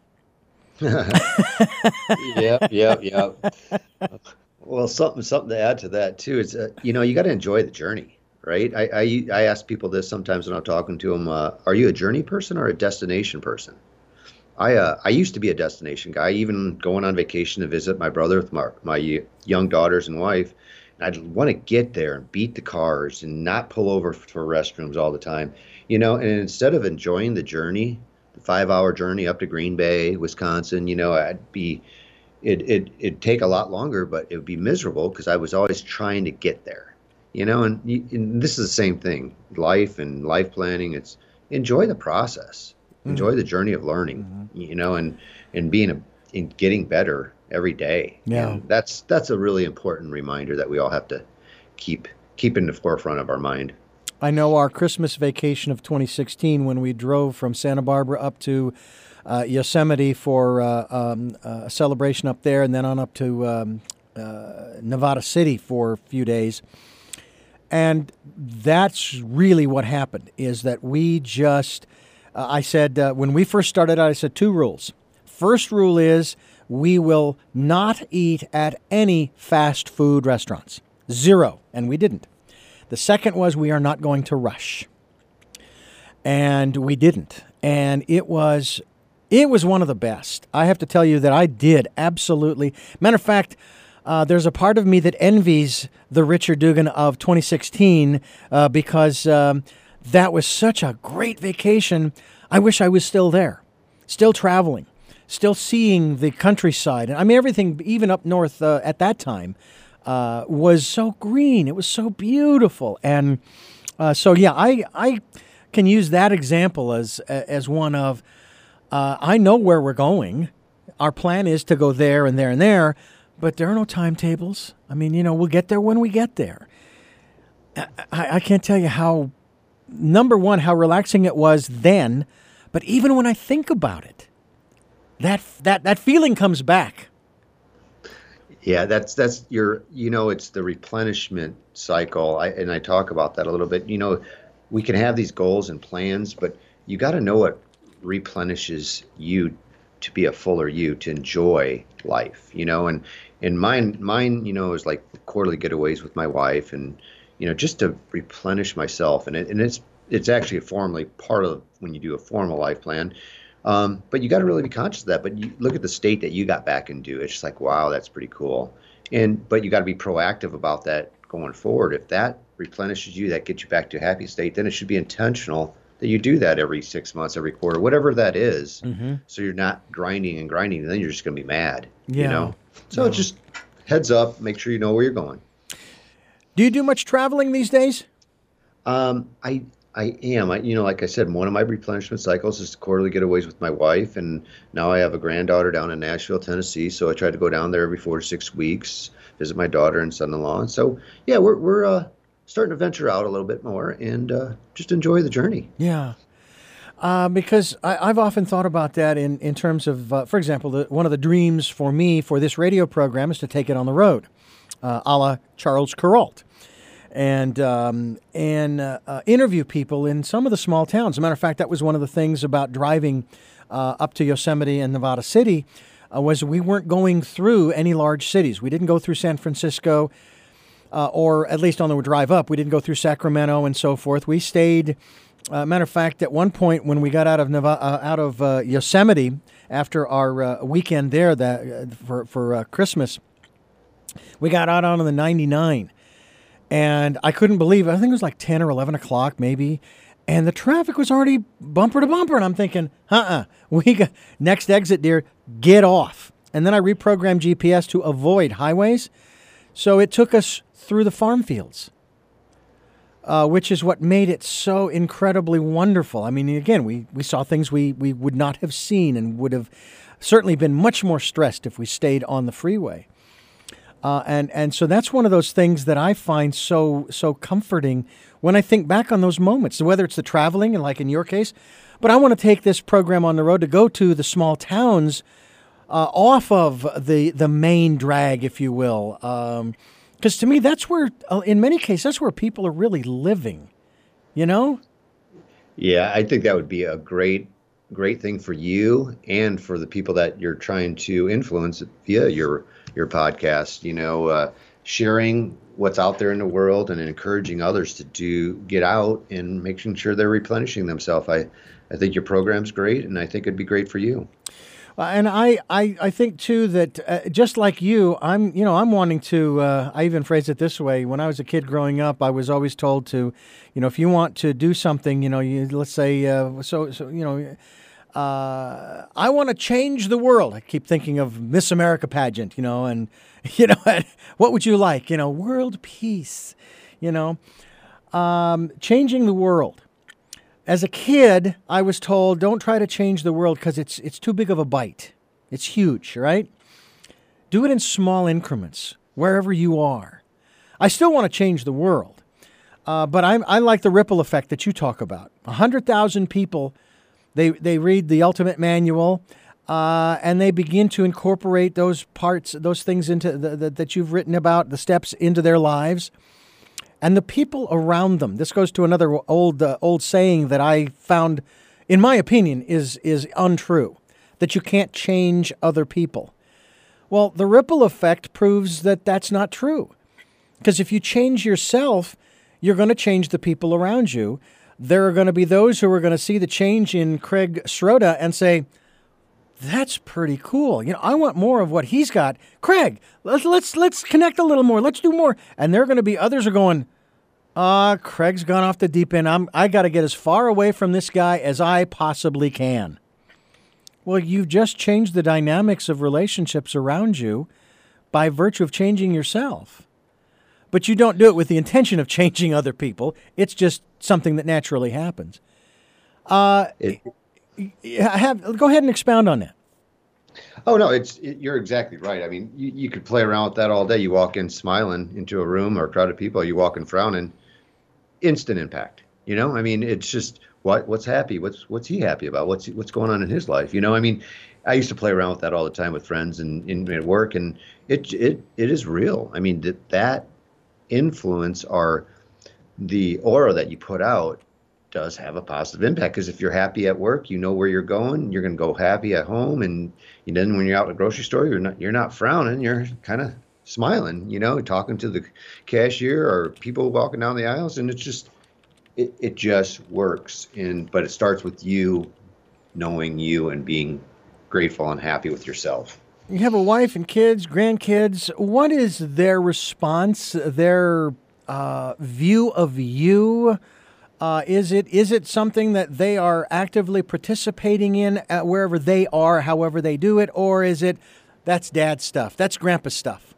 Yep, yep, yep. Well, something something to add to that too is, uh, you know, you got to enjoy the journey, right? I, I I ask people this sometimes when I'm talking to them: uh, are you a journey person or a destination person? I uh, I used to be a destination guy, even going on vacation to visit my brother with my my young daughters and wife. I'd want to get there and beat the cars and not pull over for restrooms all the time, you know, and instead of enjoying the journey, the five hour journey up to Green Bay, Wisconsin, you know, I'd be, it, it, it'd take a lot longer, but it would be miserable because I was always trying to get there, you know, and, you, and this is the same thing, life and life planning. It's enjoy the process, mm-hmm. enjoy the journey of learning, mm-hmm. you know, and, and being a, and getting better every day. Yeah. And that's that's a really important reminder that we all have to keep keep in the forefront of our mind. I know our Christmas vacation of twenty sixteen, when we drove from Santa Barbara up to uh, Yosemite for uh, um, uh, a celebration up there, and then on up to um, uh, Nevada City for a few days. And that's really what happened, is that we just, uh, I said, uh, when we first started out, I said two rules. First rule is, we will not eat at any fast food restaurants. Zero. And we didn't. The second was, we are not going to rush. And we didn't. And it was it was one of the best. I have to tell you that I did absolutely. Matter of fact, uh, there's a part of me that envies the Richard Dugan of twenty sixteen uh, because um, that was such a great vacation. I wish I was still there, still traveling. Still seeing the countryside. And I mean, everything, even up north uh, at that time, uh, was so green. It was so beautiful. And uh, so, yeah, I I can use that example as as one of, uh, I know where we're going. Our plan is to go there and there and there, but there are no timetables. I mean, you know, we'll get there when we get there. I, I can't tell you how, number one, how relaxing it was then, but even when I think about it, That that that feeling comes back. Yeah, that's that's your, you know, it's the replenishment cycle. I, and I talk about that a little bit. You know, we can have these goals and plans, but you got to know what replenishes you to be a fuller you, to enjoy life, you know, and, and mine, mine, you know, is like quarterly getaways with my wife and, you know, just to replenish myself. And it, and it's, it's actually formally part of when you do a formal life plan. Um, but you got to really be conscious of that. But you look at the state that you got back into. It's just like, wow, that's pretty cool. And but you got to be proactive about that going forward. If that replenishes you, that gets you back to a happy state, then it should be intentional that you do that every six months, every quarter, whatever that is. Mm-hmm. So you're not grinding and grinding, and then you're just going to be mad. Yeah. You know. So yeah. just heads up, make sure you know where you're going. Do you do much traveling these days? Um, I. I am. I, you know, like I said, one of my replenishment cycles is quarterly getaways with my wife, and now I have a granddaughter down in Nashville, Tennessee. So I try to go down there every four to six weeks, visit my daughter and son-in-law. And so, yeah, we're we're uh, starting to venture out a little bit more and uh, just enjoy the journey. Yeah, uh, because I, I've often thought about that in in terms of, uh, for example, the, one of the dreams for me for this radio program is to take it on the road, uh, a la Charles Kuralt. And um, and uh, uh, interview people in some of the small towns. As a matter of fact, that was one of the things about driving uh, up to Yosemite and Nevada City uh, was we weren't going through any large cities. We didn't go through San Francisco, uh, or at least on the drive up, we didn't go through Sacramento and so forth. We stayed. Uh, matter of fact, at one point when we got out of Nevada, uh, out of uh, Yosemite after our uh, weekend there that uh, for for uh, Christmas, we got out on the ninety-nine. And I couldn't believe it. I think it was like ten or eleven o'clock maybe. And the traffic was already bumper to bumper. And I'm thinking, uh-uh, we got next exit, dear, get off. And then I reprogrammed G P S to avoid highways. So it took us through the farm fields. uh, which is what made it so incredibly wonderful. I mean, again, we, we saw things we, we would not have seen and would have certainly been much more stressed if we stayed on the freeway. Uh, and, and so that's one of those things that I find so so comforting when I think back on those moments, whether it's the traveling, and like in your case, but I want to take this program on the road to go to the small towns uh, off of the, the main drag, if you will. Um, because to me, that's where, uh, in many cases, that's where people are really living, you know? Yeah, I think that would be a great, great thing for you and for the people that you're trying to influence via your your podcast. You know, uh, sharing what's out there in the world and encouraging others to do get out and making sure they're replenishing themselves. I, I think your program's great, and I think it'd be great for you. Uh, and I, I, I think too that uh, just like you, I'm you know I'm wanting to. Uh, I even phrase it this way: when I was a kid growing up, I was always told to, you know, if you want to do something, you know, you let's say uh, so so you know. Uh, I want to change the world. I keep thinking of Miss America pageant, you know, and, you know, what would you like? You know, world peace, you know, um, changing the world. As a kid, I was told, don't try to change the world because it's, it's too big of a bite. It's huge, right? Do it in small increments, wherever you are. I still want to change the world, uh, but I'm, I like the ripple effect that you talk about. A hundred thousand people They they read the Ultimate Manual, uh, and they begin to incorporate those parts, those things into the, the, that you've written about, the steps into their lives, and the people around them. This goes to another old uh, old saying that I found, in my opinion, is is untrue, that you can't change other people. Well, the ripple effect proves that that's not true, because if you change yourself, you're going to change the people around you. There are going to be those who are going to see the change in Craig Schroeder and say, that's pretty cool. You know, I want more of what he's got. Craig, let's let's let's connect a little more. Let's do more. And there are going to be others who are going, ah, uh, Craig's gone off the deep end. I'm I got to get as far away from this guy as I possibly can. Well, you've just changed the dynamics of relationships around you by virtue of changing yourself. But you don't do it with the intention of changing other people. It's just something that naturally happens. Uh, it, have, go ahead and expound on that. Oh, no, it's it, you're exactly right. I mean, you, you could play around with that all day. You walk in smiling into a room or a crowd of people, you walk in frowning, instant impact. You know, I mean, it's just what what's happy? What's what's he happy about? What's what's going on in his life? You know, I mean, I used to play around with that all the time with friends and, and at work, and it it it is real. I mean, that that influence or the aura that you put out does have a positive impact, because if you're happy at work, you know where you're going, you're going to go happy at home, and then when you're out at the grocery store, you're not you're not frowning, you're kind of smiling, you know, talking to the cashier or people walking down the aisles, and it's just it, it just works. And but it starts with you knowing you and being grateful and happy with yourself. You have a wife and kids, grandkids. What is their response, their uh, view of you? Uh, is it is it something that they are actively participating in at wherever they are, however they do it, or is it that's dad's stuff, that's grandpa's stuff?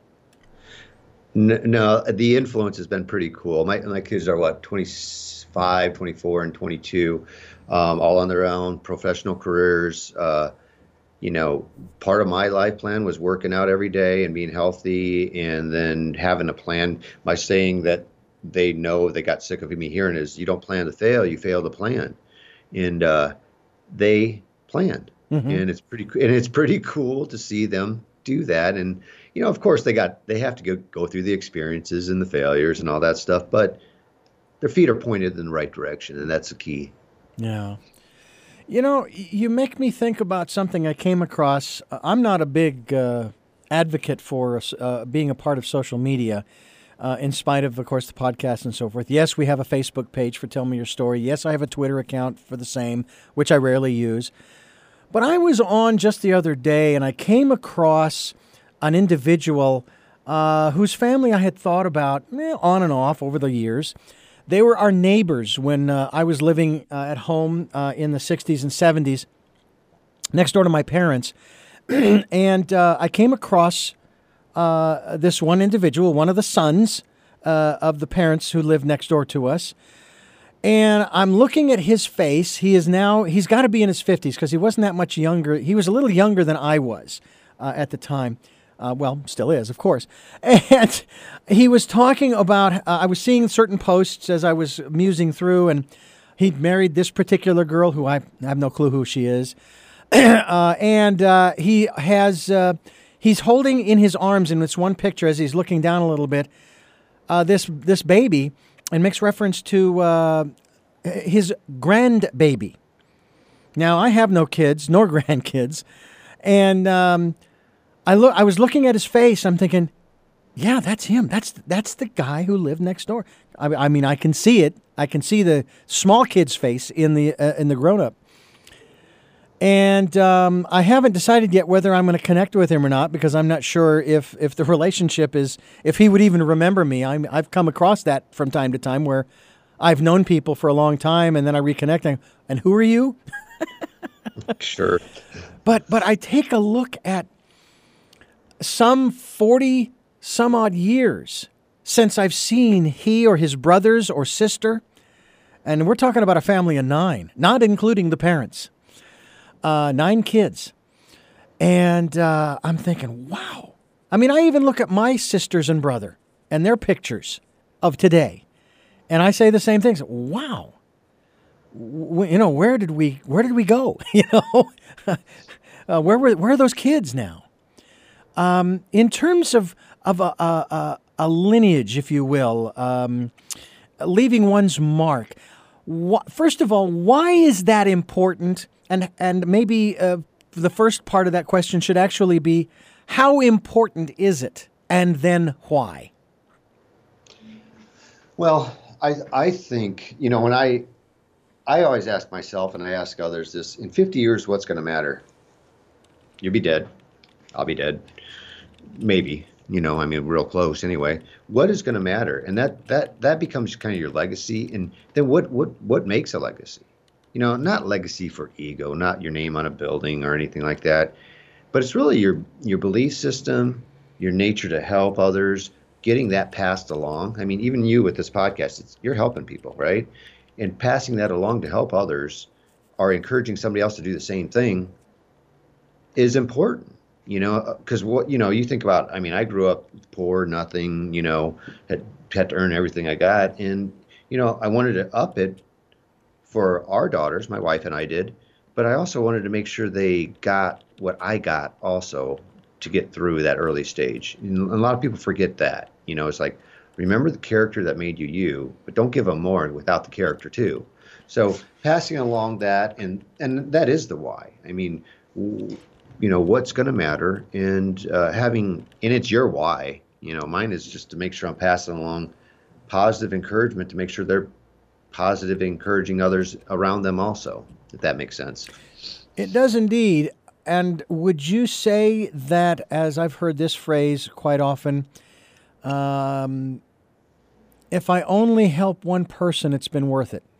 No, no, the influence has been pretty cool. My my kids are what, twenty-five, twenty-four, and twenty-two, um, all on their own professional careers. Uh, You know, part of my life plan was working out every day and being healthy, and then having a plan. My saying that they know they got sick of me hearing is, you don't plan to fail, you fail to plan. And uh, they planned. Mm-hmm. And it's pretty and it's pretty cool to see them do that. And, you know, of course, they got they have to go, go through the experiences and the failures and all that stuff. But their feet are pointed in the right direction, and that's the key. Yeah. You know, you make me think about something I came across. I'm not a big uh, advocate for uh, being a part of social media, uh, in spite of, of course, the podcast and so forth. Yes, we have a Facebook page for Tell Me Your Story. Yes, I have a Twitter account for the same, which I rarely use. But I was on just the other day, and I came across an individual uh, whose family I had thought about eh, on and off over the years. They were our neighbors when uh, I was living uh, at home uh, in the sixties and seventies, next door to my parents. and uh, I came across uh, this one individual, one of the sons, uh, of the parents who live next door to us. And I'm looking at his face. He is now, he's got to be in his fifties because he wasn't that much younger. He was a little younger than I was uh, at the time. Uh, well, still is, of course. And he was talking about, uh, I was seeing certain posts as I was musing through, and he'd married this particular girl who I have no clue who she is. uh, and uh, he has, uh, he's holding in his arms in this one picture as he's looking down a little bit, uh, this this baby, and makes reference to uh, his grandbaby. Now, I have no kids nor grandkids, and um, I look. I was looking at his face. I'm thinking, yeah, that's him. That's that's the guy who lived next door. I, I mean, I can see it. I can see the small kid's face in the uh, in the grown up. And um, I haven't decided yet whether I'm going to connect with him or not, because I'm not sure if, if the relationship is, if he would even remember me. I'm, I've come across that from time to time where I've known people for a long time and then I reconnect and, and who are you? Sure. But, but I take a look at some forty some odd years since I've seen he or his brothers or sister. And we're talking about a family of nine, not including the parents. Uh, nine kids. And uh, I'm thinking, wow. I mean, I even look at my sisters and brother and their pictures of today. And I say the same things. Wow. W- you know, where did we where did we go? You know, uh, where were where are those kids now? Um, in terms of of a, a, a, a lineage, if you will, um, leaving one's mark. Wh- first of all, why is that important? And and maybe uh, the first part of that question should actually be, how important is it? And then why? Well, I I think, you know, when I I always ask myself and I ask others this, in fifty years, what's going to matter? You'll be dead. I'll be dead. Maybe, you know, I mean, real close anyway. What is going to matter? And that that that becomes kind of your legacy. And then what what what makes a legacy? You know, not legacy for ego, not your name on a building or anything like that, but it's really your your belief system, your nature to help others, getting that passed along. I mean, even you with this podcast, it's, you're helping people, right? And passing that along to help others or encouraging somebody else to do the same thing is important, you know, because what, you know, you think about, I mean, I grew up poor, nothing, you know, had, had to earn everything I got. And, you know, I wanted to up it for our daughters, my wife and I did, but I also wanted to make sure they got what I got also to get through that early stage. And a lot of people forget that, you know, it's like, remember the character that made you you, but don't give them more without the character too. So passing along that, and, and that is the why. I mean, w- you know, what's going to matter, and uh, having, and it's your why, you know, mine is just to make sure I'm passing along positive encouragement to make sure they're positive, encouraging others around them also, if that makes sense. It does indeed. And would you say that, as I've heard this phrase quite often, um, if I only help one person, it's been worth it?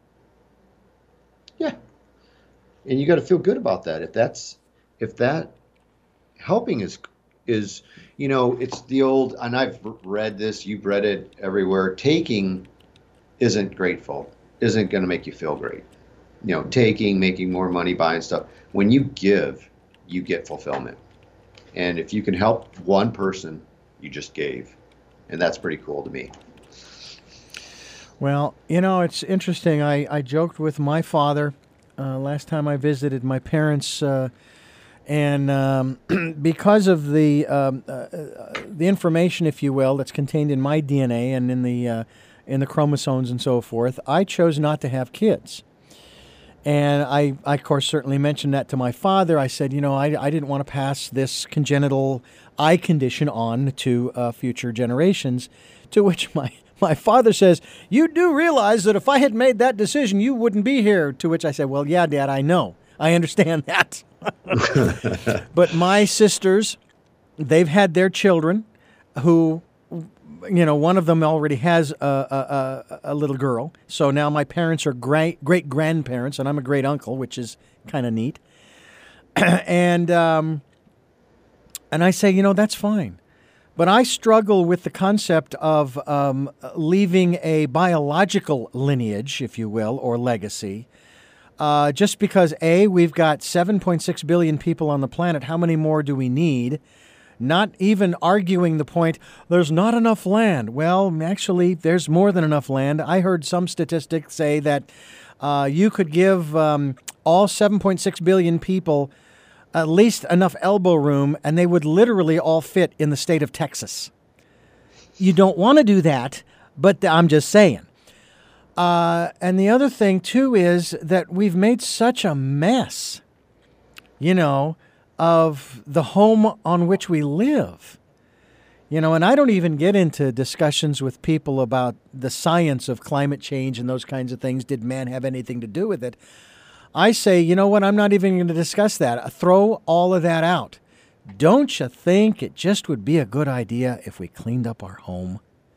Yeah. And you got to feel good about that. If that's, if that helping is, is, you know, it's the old, and I've read this, you've read it everywhere, taking isn't grateful, isn't going to make you feel great. You know, taking, making more money, buying stuff. When you give, you get fulfillment. And if you can help one person, you just gave. And that's pretty cool to me. Well, you know, it's interesting. I, I joked with my father uh, last time I visited my parents, uh, and um, because of the um, uh, uh, the information, if you will, that's contained in my D N A and in the uh, in the chromosomes and so forth, I chose not to have kids. And I, I, of course, certainly mentioned that to my father. I said, you know, I, I didn't want to pass this congenital eye condition on to uh, future generations, to which my, my father says, you do realize that if I had made that decision, you wouldn't be here. To which I said, well, yeah, Dad, I know. I understand that. But my sisters, they've had their children who, you know, one of them already has a, a, a, a little girl. So now my parents are great great grandparents, and I'm a great uncle, which is kind of neat. and um, and I say, you know, that's fine. But I struggle with the concept of um, leaving a biological lineage, if you will, or legacy. Uh, just because, A, we've got seven point six billion people on the planet. How many more do we need? Not even arguing the point, there's not enough land. Well, actually, there's more than enough land. I heard some statistics say that uh, you could give um, all seven point six billion people at least enough elbow room, and they would literally all fit in the state of Texas. You don't want to do that, but I'm just saying. Uh, and the other thing, too, is that we've made such a mess, you know, of the home on which we live. You know, and I don't even get into discussions with people about the science of climate change and those kinds of things. Did man have anything to do with it? I say, you know what, I'm not even going to discuss that. Throw all of that out. Don't you think it just would be a good idea if we cleaned up our home?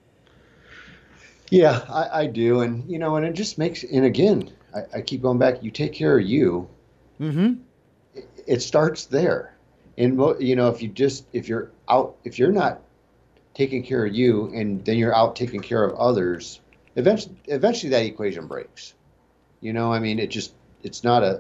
Yeah, I, I do. And, you know, and it just makes, and again, I, I keep going back, you take care of you. Mm-hmm. It, it starts there. And, you know, if you just, if you're out, if you're not taking care of you and then you're out taking care of others, eventually, eventually that equation breaks. You know, I mean, it just, it's not a,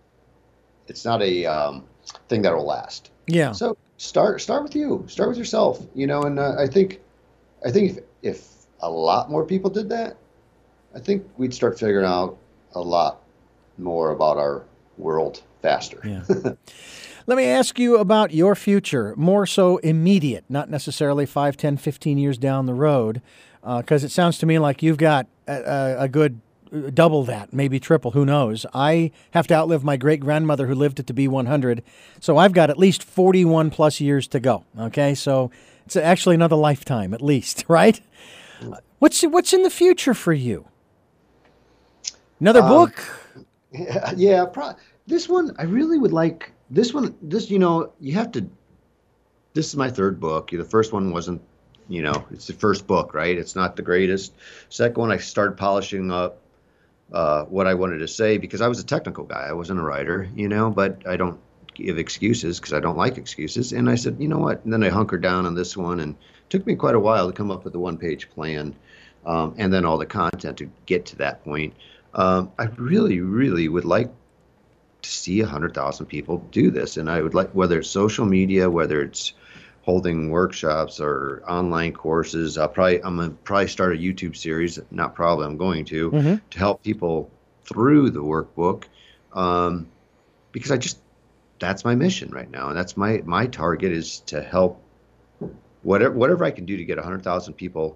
it's not a um, thing that will last. Yeah. So start, start with you, start with yourself, you know, and uh, I think, I think if, if a lot more people did that, I think we'd start figuring out a lot more about our world faster. Yeah. Let me ask you about your future, more so immediate, not necessarily five, ten, fifteen years down the road, because uh, it sounds to me like you've got a, a good double that, maybe triple, who knows. I have to outlive my great-grandmother who lived it to be one hundred, so I've got at least forty-one plus years to go, okay? So it's actually another lifetime at least, right? What's what's in the future for you? Another um, book? Yeah, yeah pro- this one, I really would like, this one, this, you know, you have to, this is my third book. The first one wasn't, you know, it's the first book, right? It's not the greatest. Second one, I started polishing up uh, what I wanted to say because I was a technical guy. I wasn't a writer, you know, but I don't give excuses because I don't like excuses. And I said, you know what? And then I hunkered down on this one, and it took me quite a while to come up with a one-page plan um, and then all the content to get to that point. Um, I really, really would like to see one hundred thousand people do this. And I would like, whether it's social media, whether it's holding workshops or online courses. I'll probably, I'm going to probably start a YouTube series, not probably, I'm going to, mm-hmm. to help people through the workbook. Um, because I just, that's my mission right now. And that's my, my target is to help whatever, whatever I can do to get one hundred thousand people,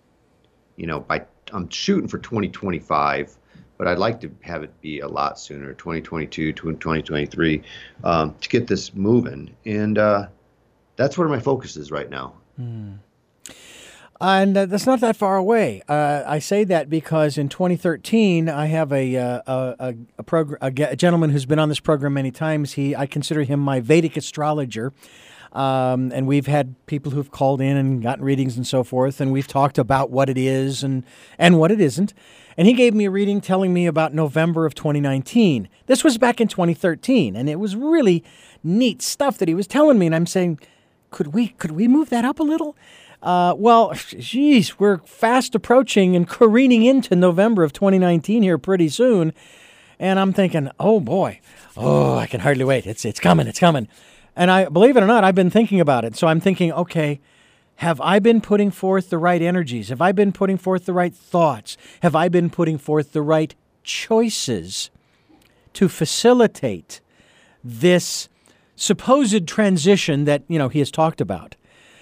you know, by, I'm shooting for twenty twenty-five, but I'd like to have it be a lot sooner, twenty twenty-two, twenty twenty-three, um, to get this moving. And, uh, that's where my focus is right now. Hmm. And uh, that's not that far away. Uh, I say that because in twenty thirteen, I have a uh, a, a, a, progr- a, a gentleman who's been on this program many times. He, I consider him my Vedic astrologer. Um, and we've had people who've called in and gotten readings and so forth, and we've talked about what it is and, and what it isn't. And he gave me a reading telling me about November of twenty nineteen. This was back in twenty thirteen, and it was really neat stuff that he was telling me. And I'm saying, Could we could we move that up a little? Uh, well, geez, we're fast approaching and careening into November of twenty nineteen here pretty soon. And I'm thinking, oh, boy, oh, I can hardly wait. It's it's coming, it's coming. And I believe it or not, I've been thinking about it. So I'm thinking, okay, have I been putting forth the right energies? Have I been putting forth the right thoughts? Have I been putting forth the right choices to facilitate this supposed transition that, you know, he has talked about?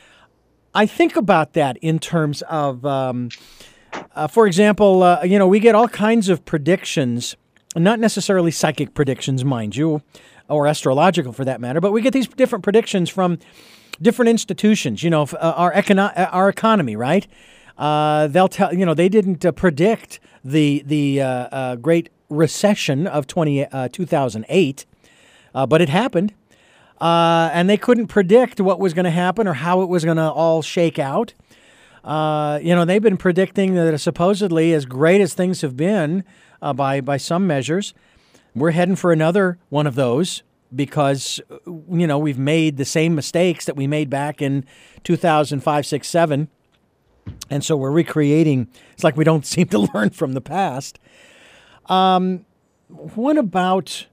I think about that in terms of, um, uh, for example, uh, you know, we get all kinds of predictions, not necessarily psychic predictions, mind you, or astrological for that matter, but we get these different predictions from different institutions, you know, uh, our, econo- our economy, right? Uh, they'll tell, you know, they didn't uh, predict the, the uh, uh, Great Recession of twenty, uh, two thousand eight, uh, but it happened. Uh, and they couldn't predict what was going to happen or how it was going to all shake out. Uh, you know, they've been predicting that supposedly, as great as things have been uh, by by some measures, we're heading for another one of those because, you know, we've made the same mistakes that we made back in two thousand five, six, seven. And so we're recreating. It's like we don't seem to learn from the past. Um, what about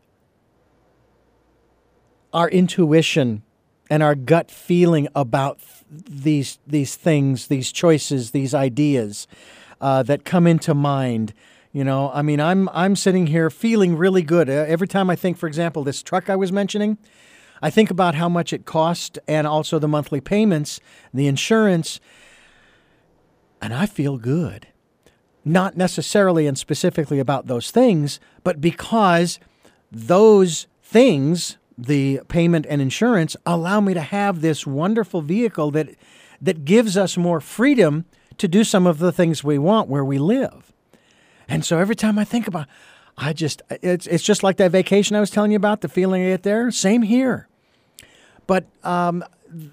our intuition and our gut feeling about th- these these things, these choices, these ideas uh, that come into mind? You know, I mean, I'm I'm sitting here feeling really good. Uh, every time I think, for example, this truck I was mentioning, I think about how much it cost and also the monthly payments, the insurance, and I feel good. Not necessarily and specifically about those things, but because those things, the payment and insurance, allow me to have this wonderful vehicle that that gives us more freedom to do some of the things we want where we live. And so every time I think about, I just, it's it's just like that vacation I was telling you about, the feeling I get there. Same here. But um,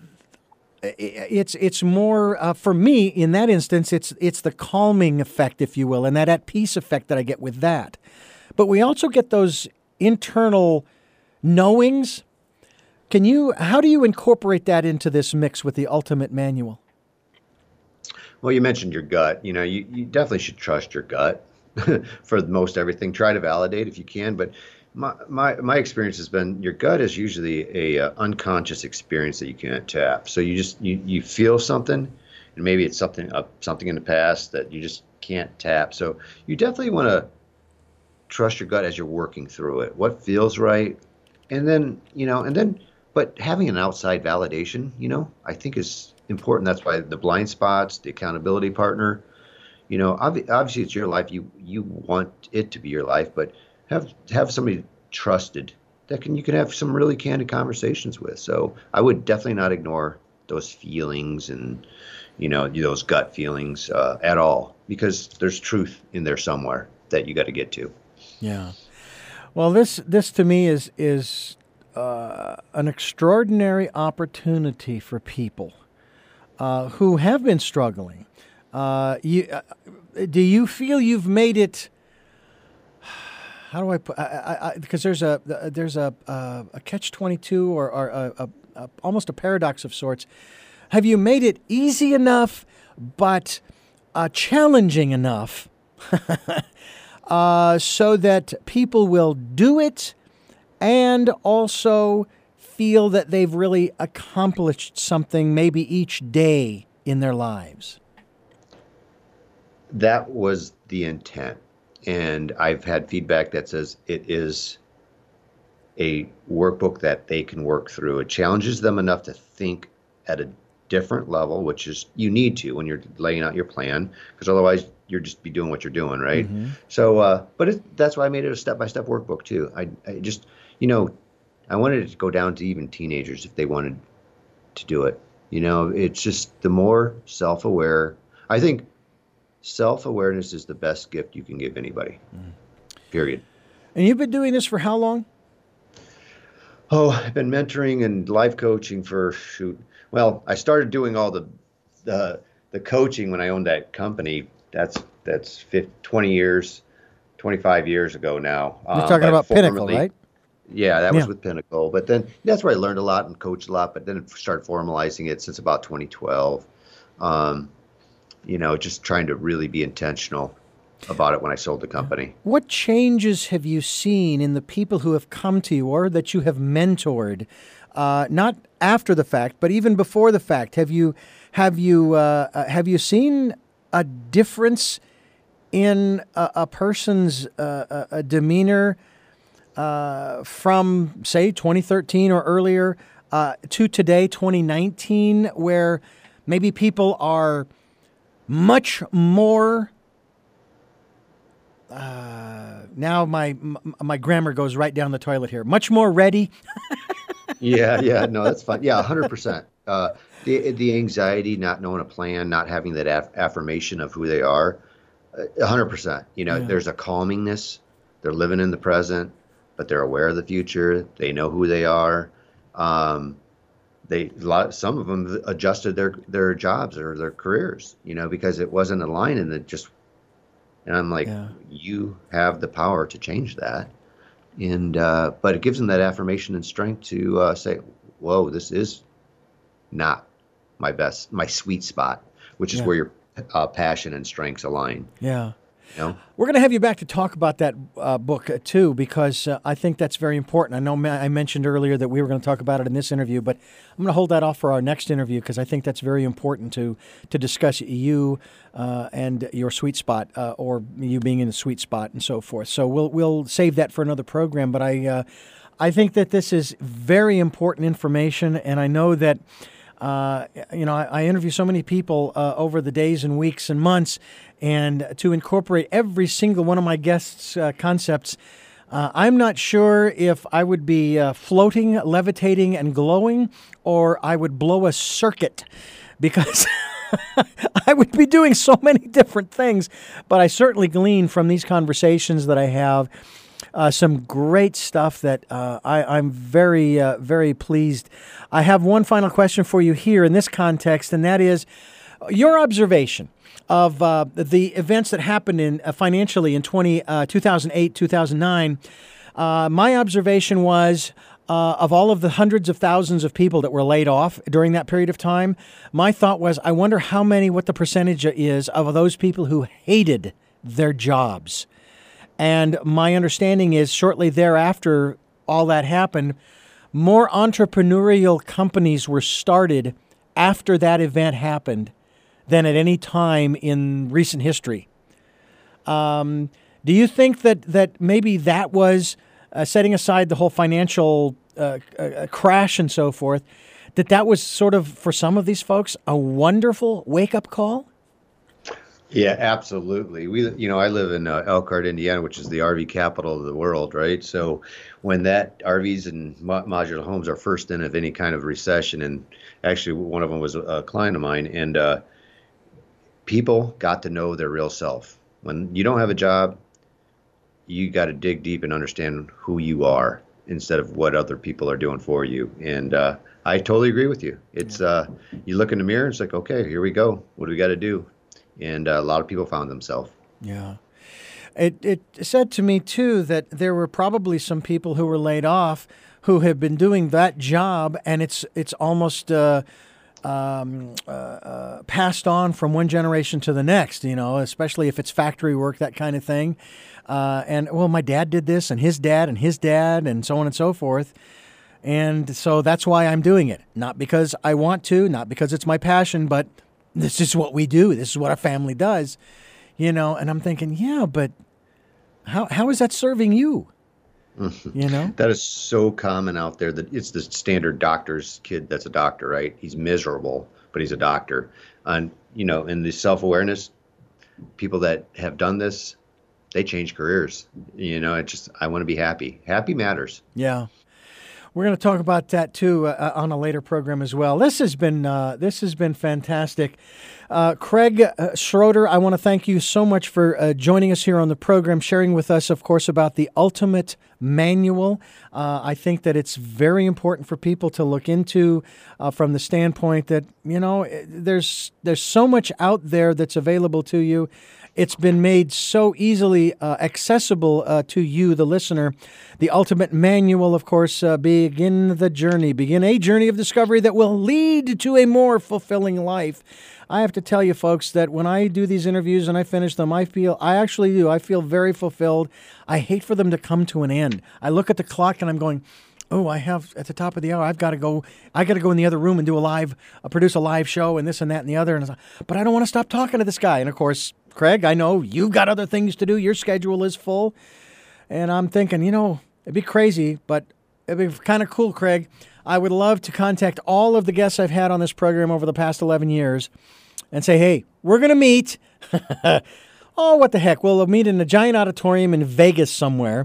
it's it's more, uh, for me, in that instance, it's it's the calming effect, if you will, and that at peace effect that I get with that. But we also get those internal knowings. Can you, how do you incorporate that into this mix with the Ultimate Manual? Well, you mentioned your gut. You know, you, you definitely should trust your gut for most everything. Try to validate if you can, but my my my experience has been your gut is usually a uh, unconscious experience that you can't tap. So you just you, you feel something, and maybe it's something up something in the past that you just can't tap. So you definitely want to trust your gut as you're working through it. What feels right, and then you know, and then but having an outside validation, you know, I think is important. That's why the blind spots, the accountability partner. You know, obvi- obviously it's your life. You you want it to be your life, but have have somebody trusted that can you can have some really candid conversations with. So I would definitely not ignore those feelings and you know those gut feelings uh, at all, because there's truth in there somewhere that you got to get to. Yeah. Well, this this to me is is uh, an extraordinary opportunity for people uh, who have been struggling. Uh, you, uh, do you feel you've made it? How do I put? I, I, because there's a there's a a, a catch twenty-two or, or a, a, a almost a paradox of sorts. Have you made it easy enough, but uh, challenging enough, uh, so that people will do it, and also feel that they've really accomplished something, maybe each day in their lives? That was the intent. And I've had feedback that says it is a workbook that they can work through. It challenges them enough to think at a different level, which is you need to when you're laying out your plan, because otherwise you're just be doing what you're doing, right? Mm-hmm. So, uh, but it, that's why I made it a step-by-step workbook too. I, I just, you know, I wanted it to go down to even teenagers if they wanted to do it. You know, it's just the more self-aware. I think self-awareness is the best gift you can give anybody, mm. period. And you've been doing this for how long? Oh, I've been mentoring and life coaching for, shoot, well, I started doing all the the, the coaching when I owned that company. That's that's fifty, twenty years, twenty-five years ago now. You're talking um, about Pinnacle, right? Yeah, that was yeah. with Pinnacle. But then that's where I learned a lot and coached a lot, but then started formalizing it since about twenty twelve. Um, you know, just trying to really be intentional about it when I sold the company. What changes have you seen in the people who have come to you or that you have mentored, uh, not after the fact, but even before the fact? Have you have you uh, have you seen a difference in a, a person's uh, a demeanor uh, from, say, twenty thirteen or earlier uh, to today, twenty nineteen, where maybe people are much more, uh, now my my grammar goes right down the toilet here, much more ready? yeah, yeah, no, that's fine. Yeah, one hundred percent. Uh, the the anxiety, not knowing a plan, not having that aff- affirmation of who they are, uh, one hundred percent. You know, yeah. There's a calmingness. They're living in the present, but they're aware of the future. They know who they are. Um, They a lot. Some of them adjusted their their jobs or their careers, you know, because it wasn't aligned, and it just. And I'm like, yeah. You have the power to change that. And uh, but it gives them that affirmation and strength to uh, say, "Whoa, this is not my best, my sweet spot," which is Yeah. where your uh, passion and strengths align. Yeah. You know? We're going to have you back to talk about that uh, book, uh, too, because uh, I think that's very important. I know ma- I mentioned earlier that we were going to talk about it in this interview, but I'm going to hold that off for our next interview because I think that's very important to to discuss you uh, and your sweet spot, uh, or you being in the sweet spot and so forth. So we'll we'll save that for another program. But I uh, I think that this is very important information, and I know that. Uh, you know, I, I interview so many people uh, over the days and weeks and months, and to incorporate every single one of my guests' uh, concepts, uh, I'm not sure if I would be uh, floating, levitating, and glowing, or I would blow a circuit, because I would be doing so many different things. But I certainly glean from these conversations that I have Uh, some great stuff that uh, I, I'm very, uh, very pleased. I have one final question for you here in this context, and that is your observation of uh, the events that happened in uh, financially in twenty, uh, two thousand eight, two thousand nine. Uh, my observation was uh, of all of the hundreds of thousands of people that were laid off during that period of time, my thought was, I wonder how many, what the percentage is of those people who hated their jobs. And my understanding is shortly thereafter, all that happened, more entrepreneurial companies were started after that event happened than at any time in recent history. Um, do you think that, that maybe that was, uh, setting aside the whole financial uh, uh, crash and so forth, that that was sort of, for some of these folks, a wonderful wake-up call? Yeah, absolutely. We, you know, I live in uh, Elkhart, Indiana, which is the R V capital of the world, right? So when that R Vs and mo- modular homes are first in of any kind of recession, and actually one of them was a client of mine, and uh, people got to know their real self. When you don't have a job, you got to dig deep and understand who you are instead of what other people are doing for you. And uh, I totally agree with you. It's uh, you look in the mirror, it's like, okay, here we go. What do we got to do? And uh, a lot of people found themselves. Yeah. It it said to me, too, that there were probably some people who were laid off who have been doing that job, and it's it's almost uh, um, uh, uh, passed on from one generation to the next, you know, especially if it's factory work, that kind of thing. Uh, and, well, my dad did this, and his dad, and his dad, and so on and so forth. And so that's why I'm doing it. Not because I want to, not because it's my passion, but this is what we do. This is what our family does, you know. And I'm thinking, yeah, but how how is that serving you? You know, that is so common out there that it's the standard doctor's kid that's a doctor, right? He's miserable, but he's a doctor. And you know, in the self-awareness, people that have done this, they change careers. You know, it just I want to be happy. Happy matters. Yeah. We're going to talk about that too uh, on a later program as well. This has been uh, this has been fantastic. Uh, Craig uh, Schroeder, I want to thank you so much for uh, joining us here on the program, sharing with us, of course, about the Ultimate Manual. Uh, I think that it's very important for people to look into uh, from the standpoint that, you know, there's there's so much out there that's available to you. It's been made so easily uh, accessible uh, to you, the listener. The Ultimate Manual, of course, uh, begin the journey, begin a journey of discovery that will lead to a more fulfilling life. I have to tell you, folks, that when I do these interviews and I finish them, I feel, I actually do, I feel very fulfilled. I hate for them to come to an end. I look at the clock and I'm going, oh, I have at the top of the hour, I've got to go, I got to go in the other room and do a live, uh, produce a live show and this and that and the other. And I was like, but I don't want to stop talking to this guy. And of course, Craig, I know you've got other things to do. Your schedule is full. And I'm thinking, you know, it'd be crazy, but it'd be kind of cool, Craig. I would love to contact all of the guests I've had on this program over the past eleven years and say, hey, we're going to meet. Oh, what the heck. We'll meet in a giant auditorium in Vegas somewhere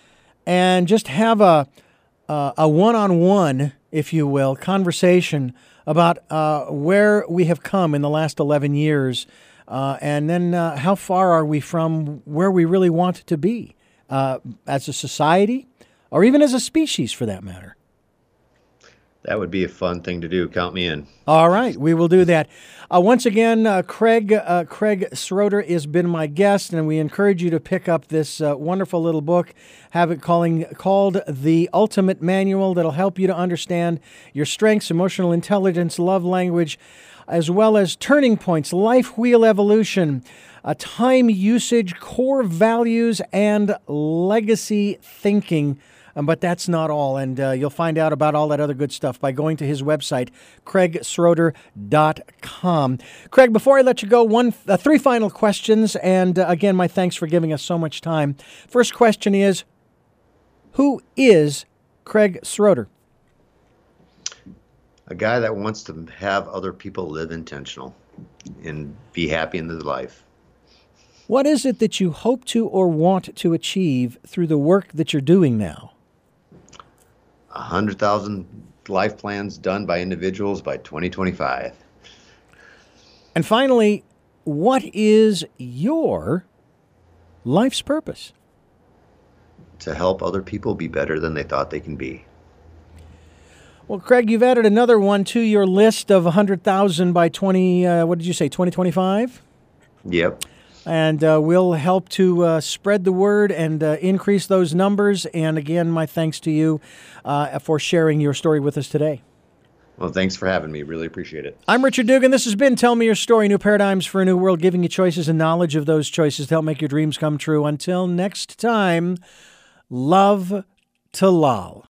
and just have a, uh, a one-on-one, if you will, conversation about uh, where we have come in the last eleven years. Uh, and then uh, how far are we from where we really want to be uh, as a society or even as a species, for that matter? That would be a fun thing to do. Count me in. All right, we will do that. Uh, once again, uh, Craig uh, Craig Schroeder has been my guest, and we encourage you to pick up this uh, wonderful little book, have it calling called The Ultimate Manual, that'll help you to understand your strengths, emotional intelligence, love language, as well as turning points, life wheel evolution, uh, time usage, core values, and legacy thinking. Um, but that's not all, and uh, you'll find out about all that other good stuff by going to his website, craig schroeder dot com. Craig, before I let you go, one, uh, three final questions, and uh, again, my thanks for giving us so much time. First question is, who is Craig Schroeder? A guy that wants to have other people live intentional and be happy in their life. What is it that you hope to or want to achieve through the work that you're doing now? one hundred thousand life plans done by individuals by twenty twenty-five. And finally, what is your life's purpose? To help other people be better than they thought they can be. Well, Craig, you've added another one to your list of one hundred thousand by twenty, uh, what did you say, twenty twenty-five? Yep. And uh, we'll help to uh, spread the word and uh, increase those numbers. And again, my thanks to you uh, for sharing your story with us today. Well, thanks for having me. Really appreciate it. I'm Richard Dugan. This has been Tell Me Your Story, New Paradigms for a New World, giving you choices and knowledge of those choices to help make your dreams come true. Until next time, love to Lal.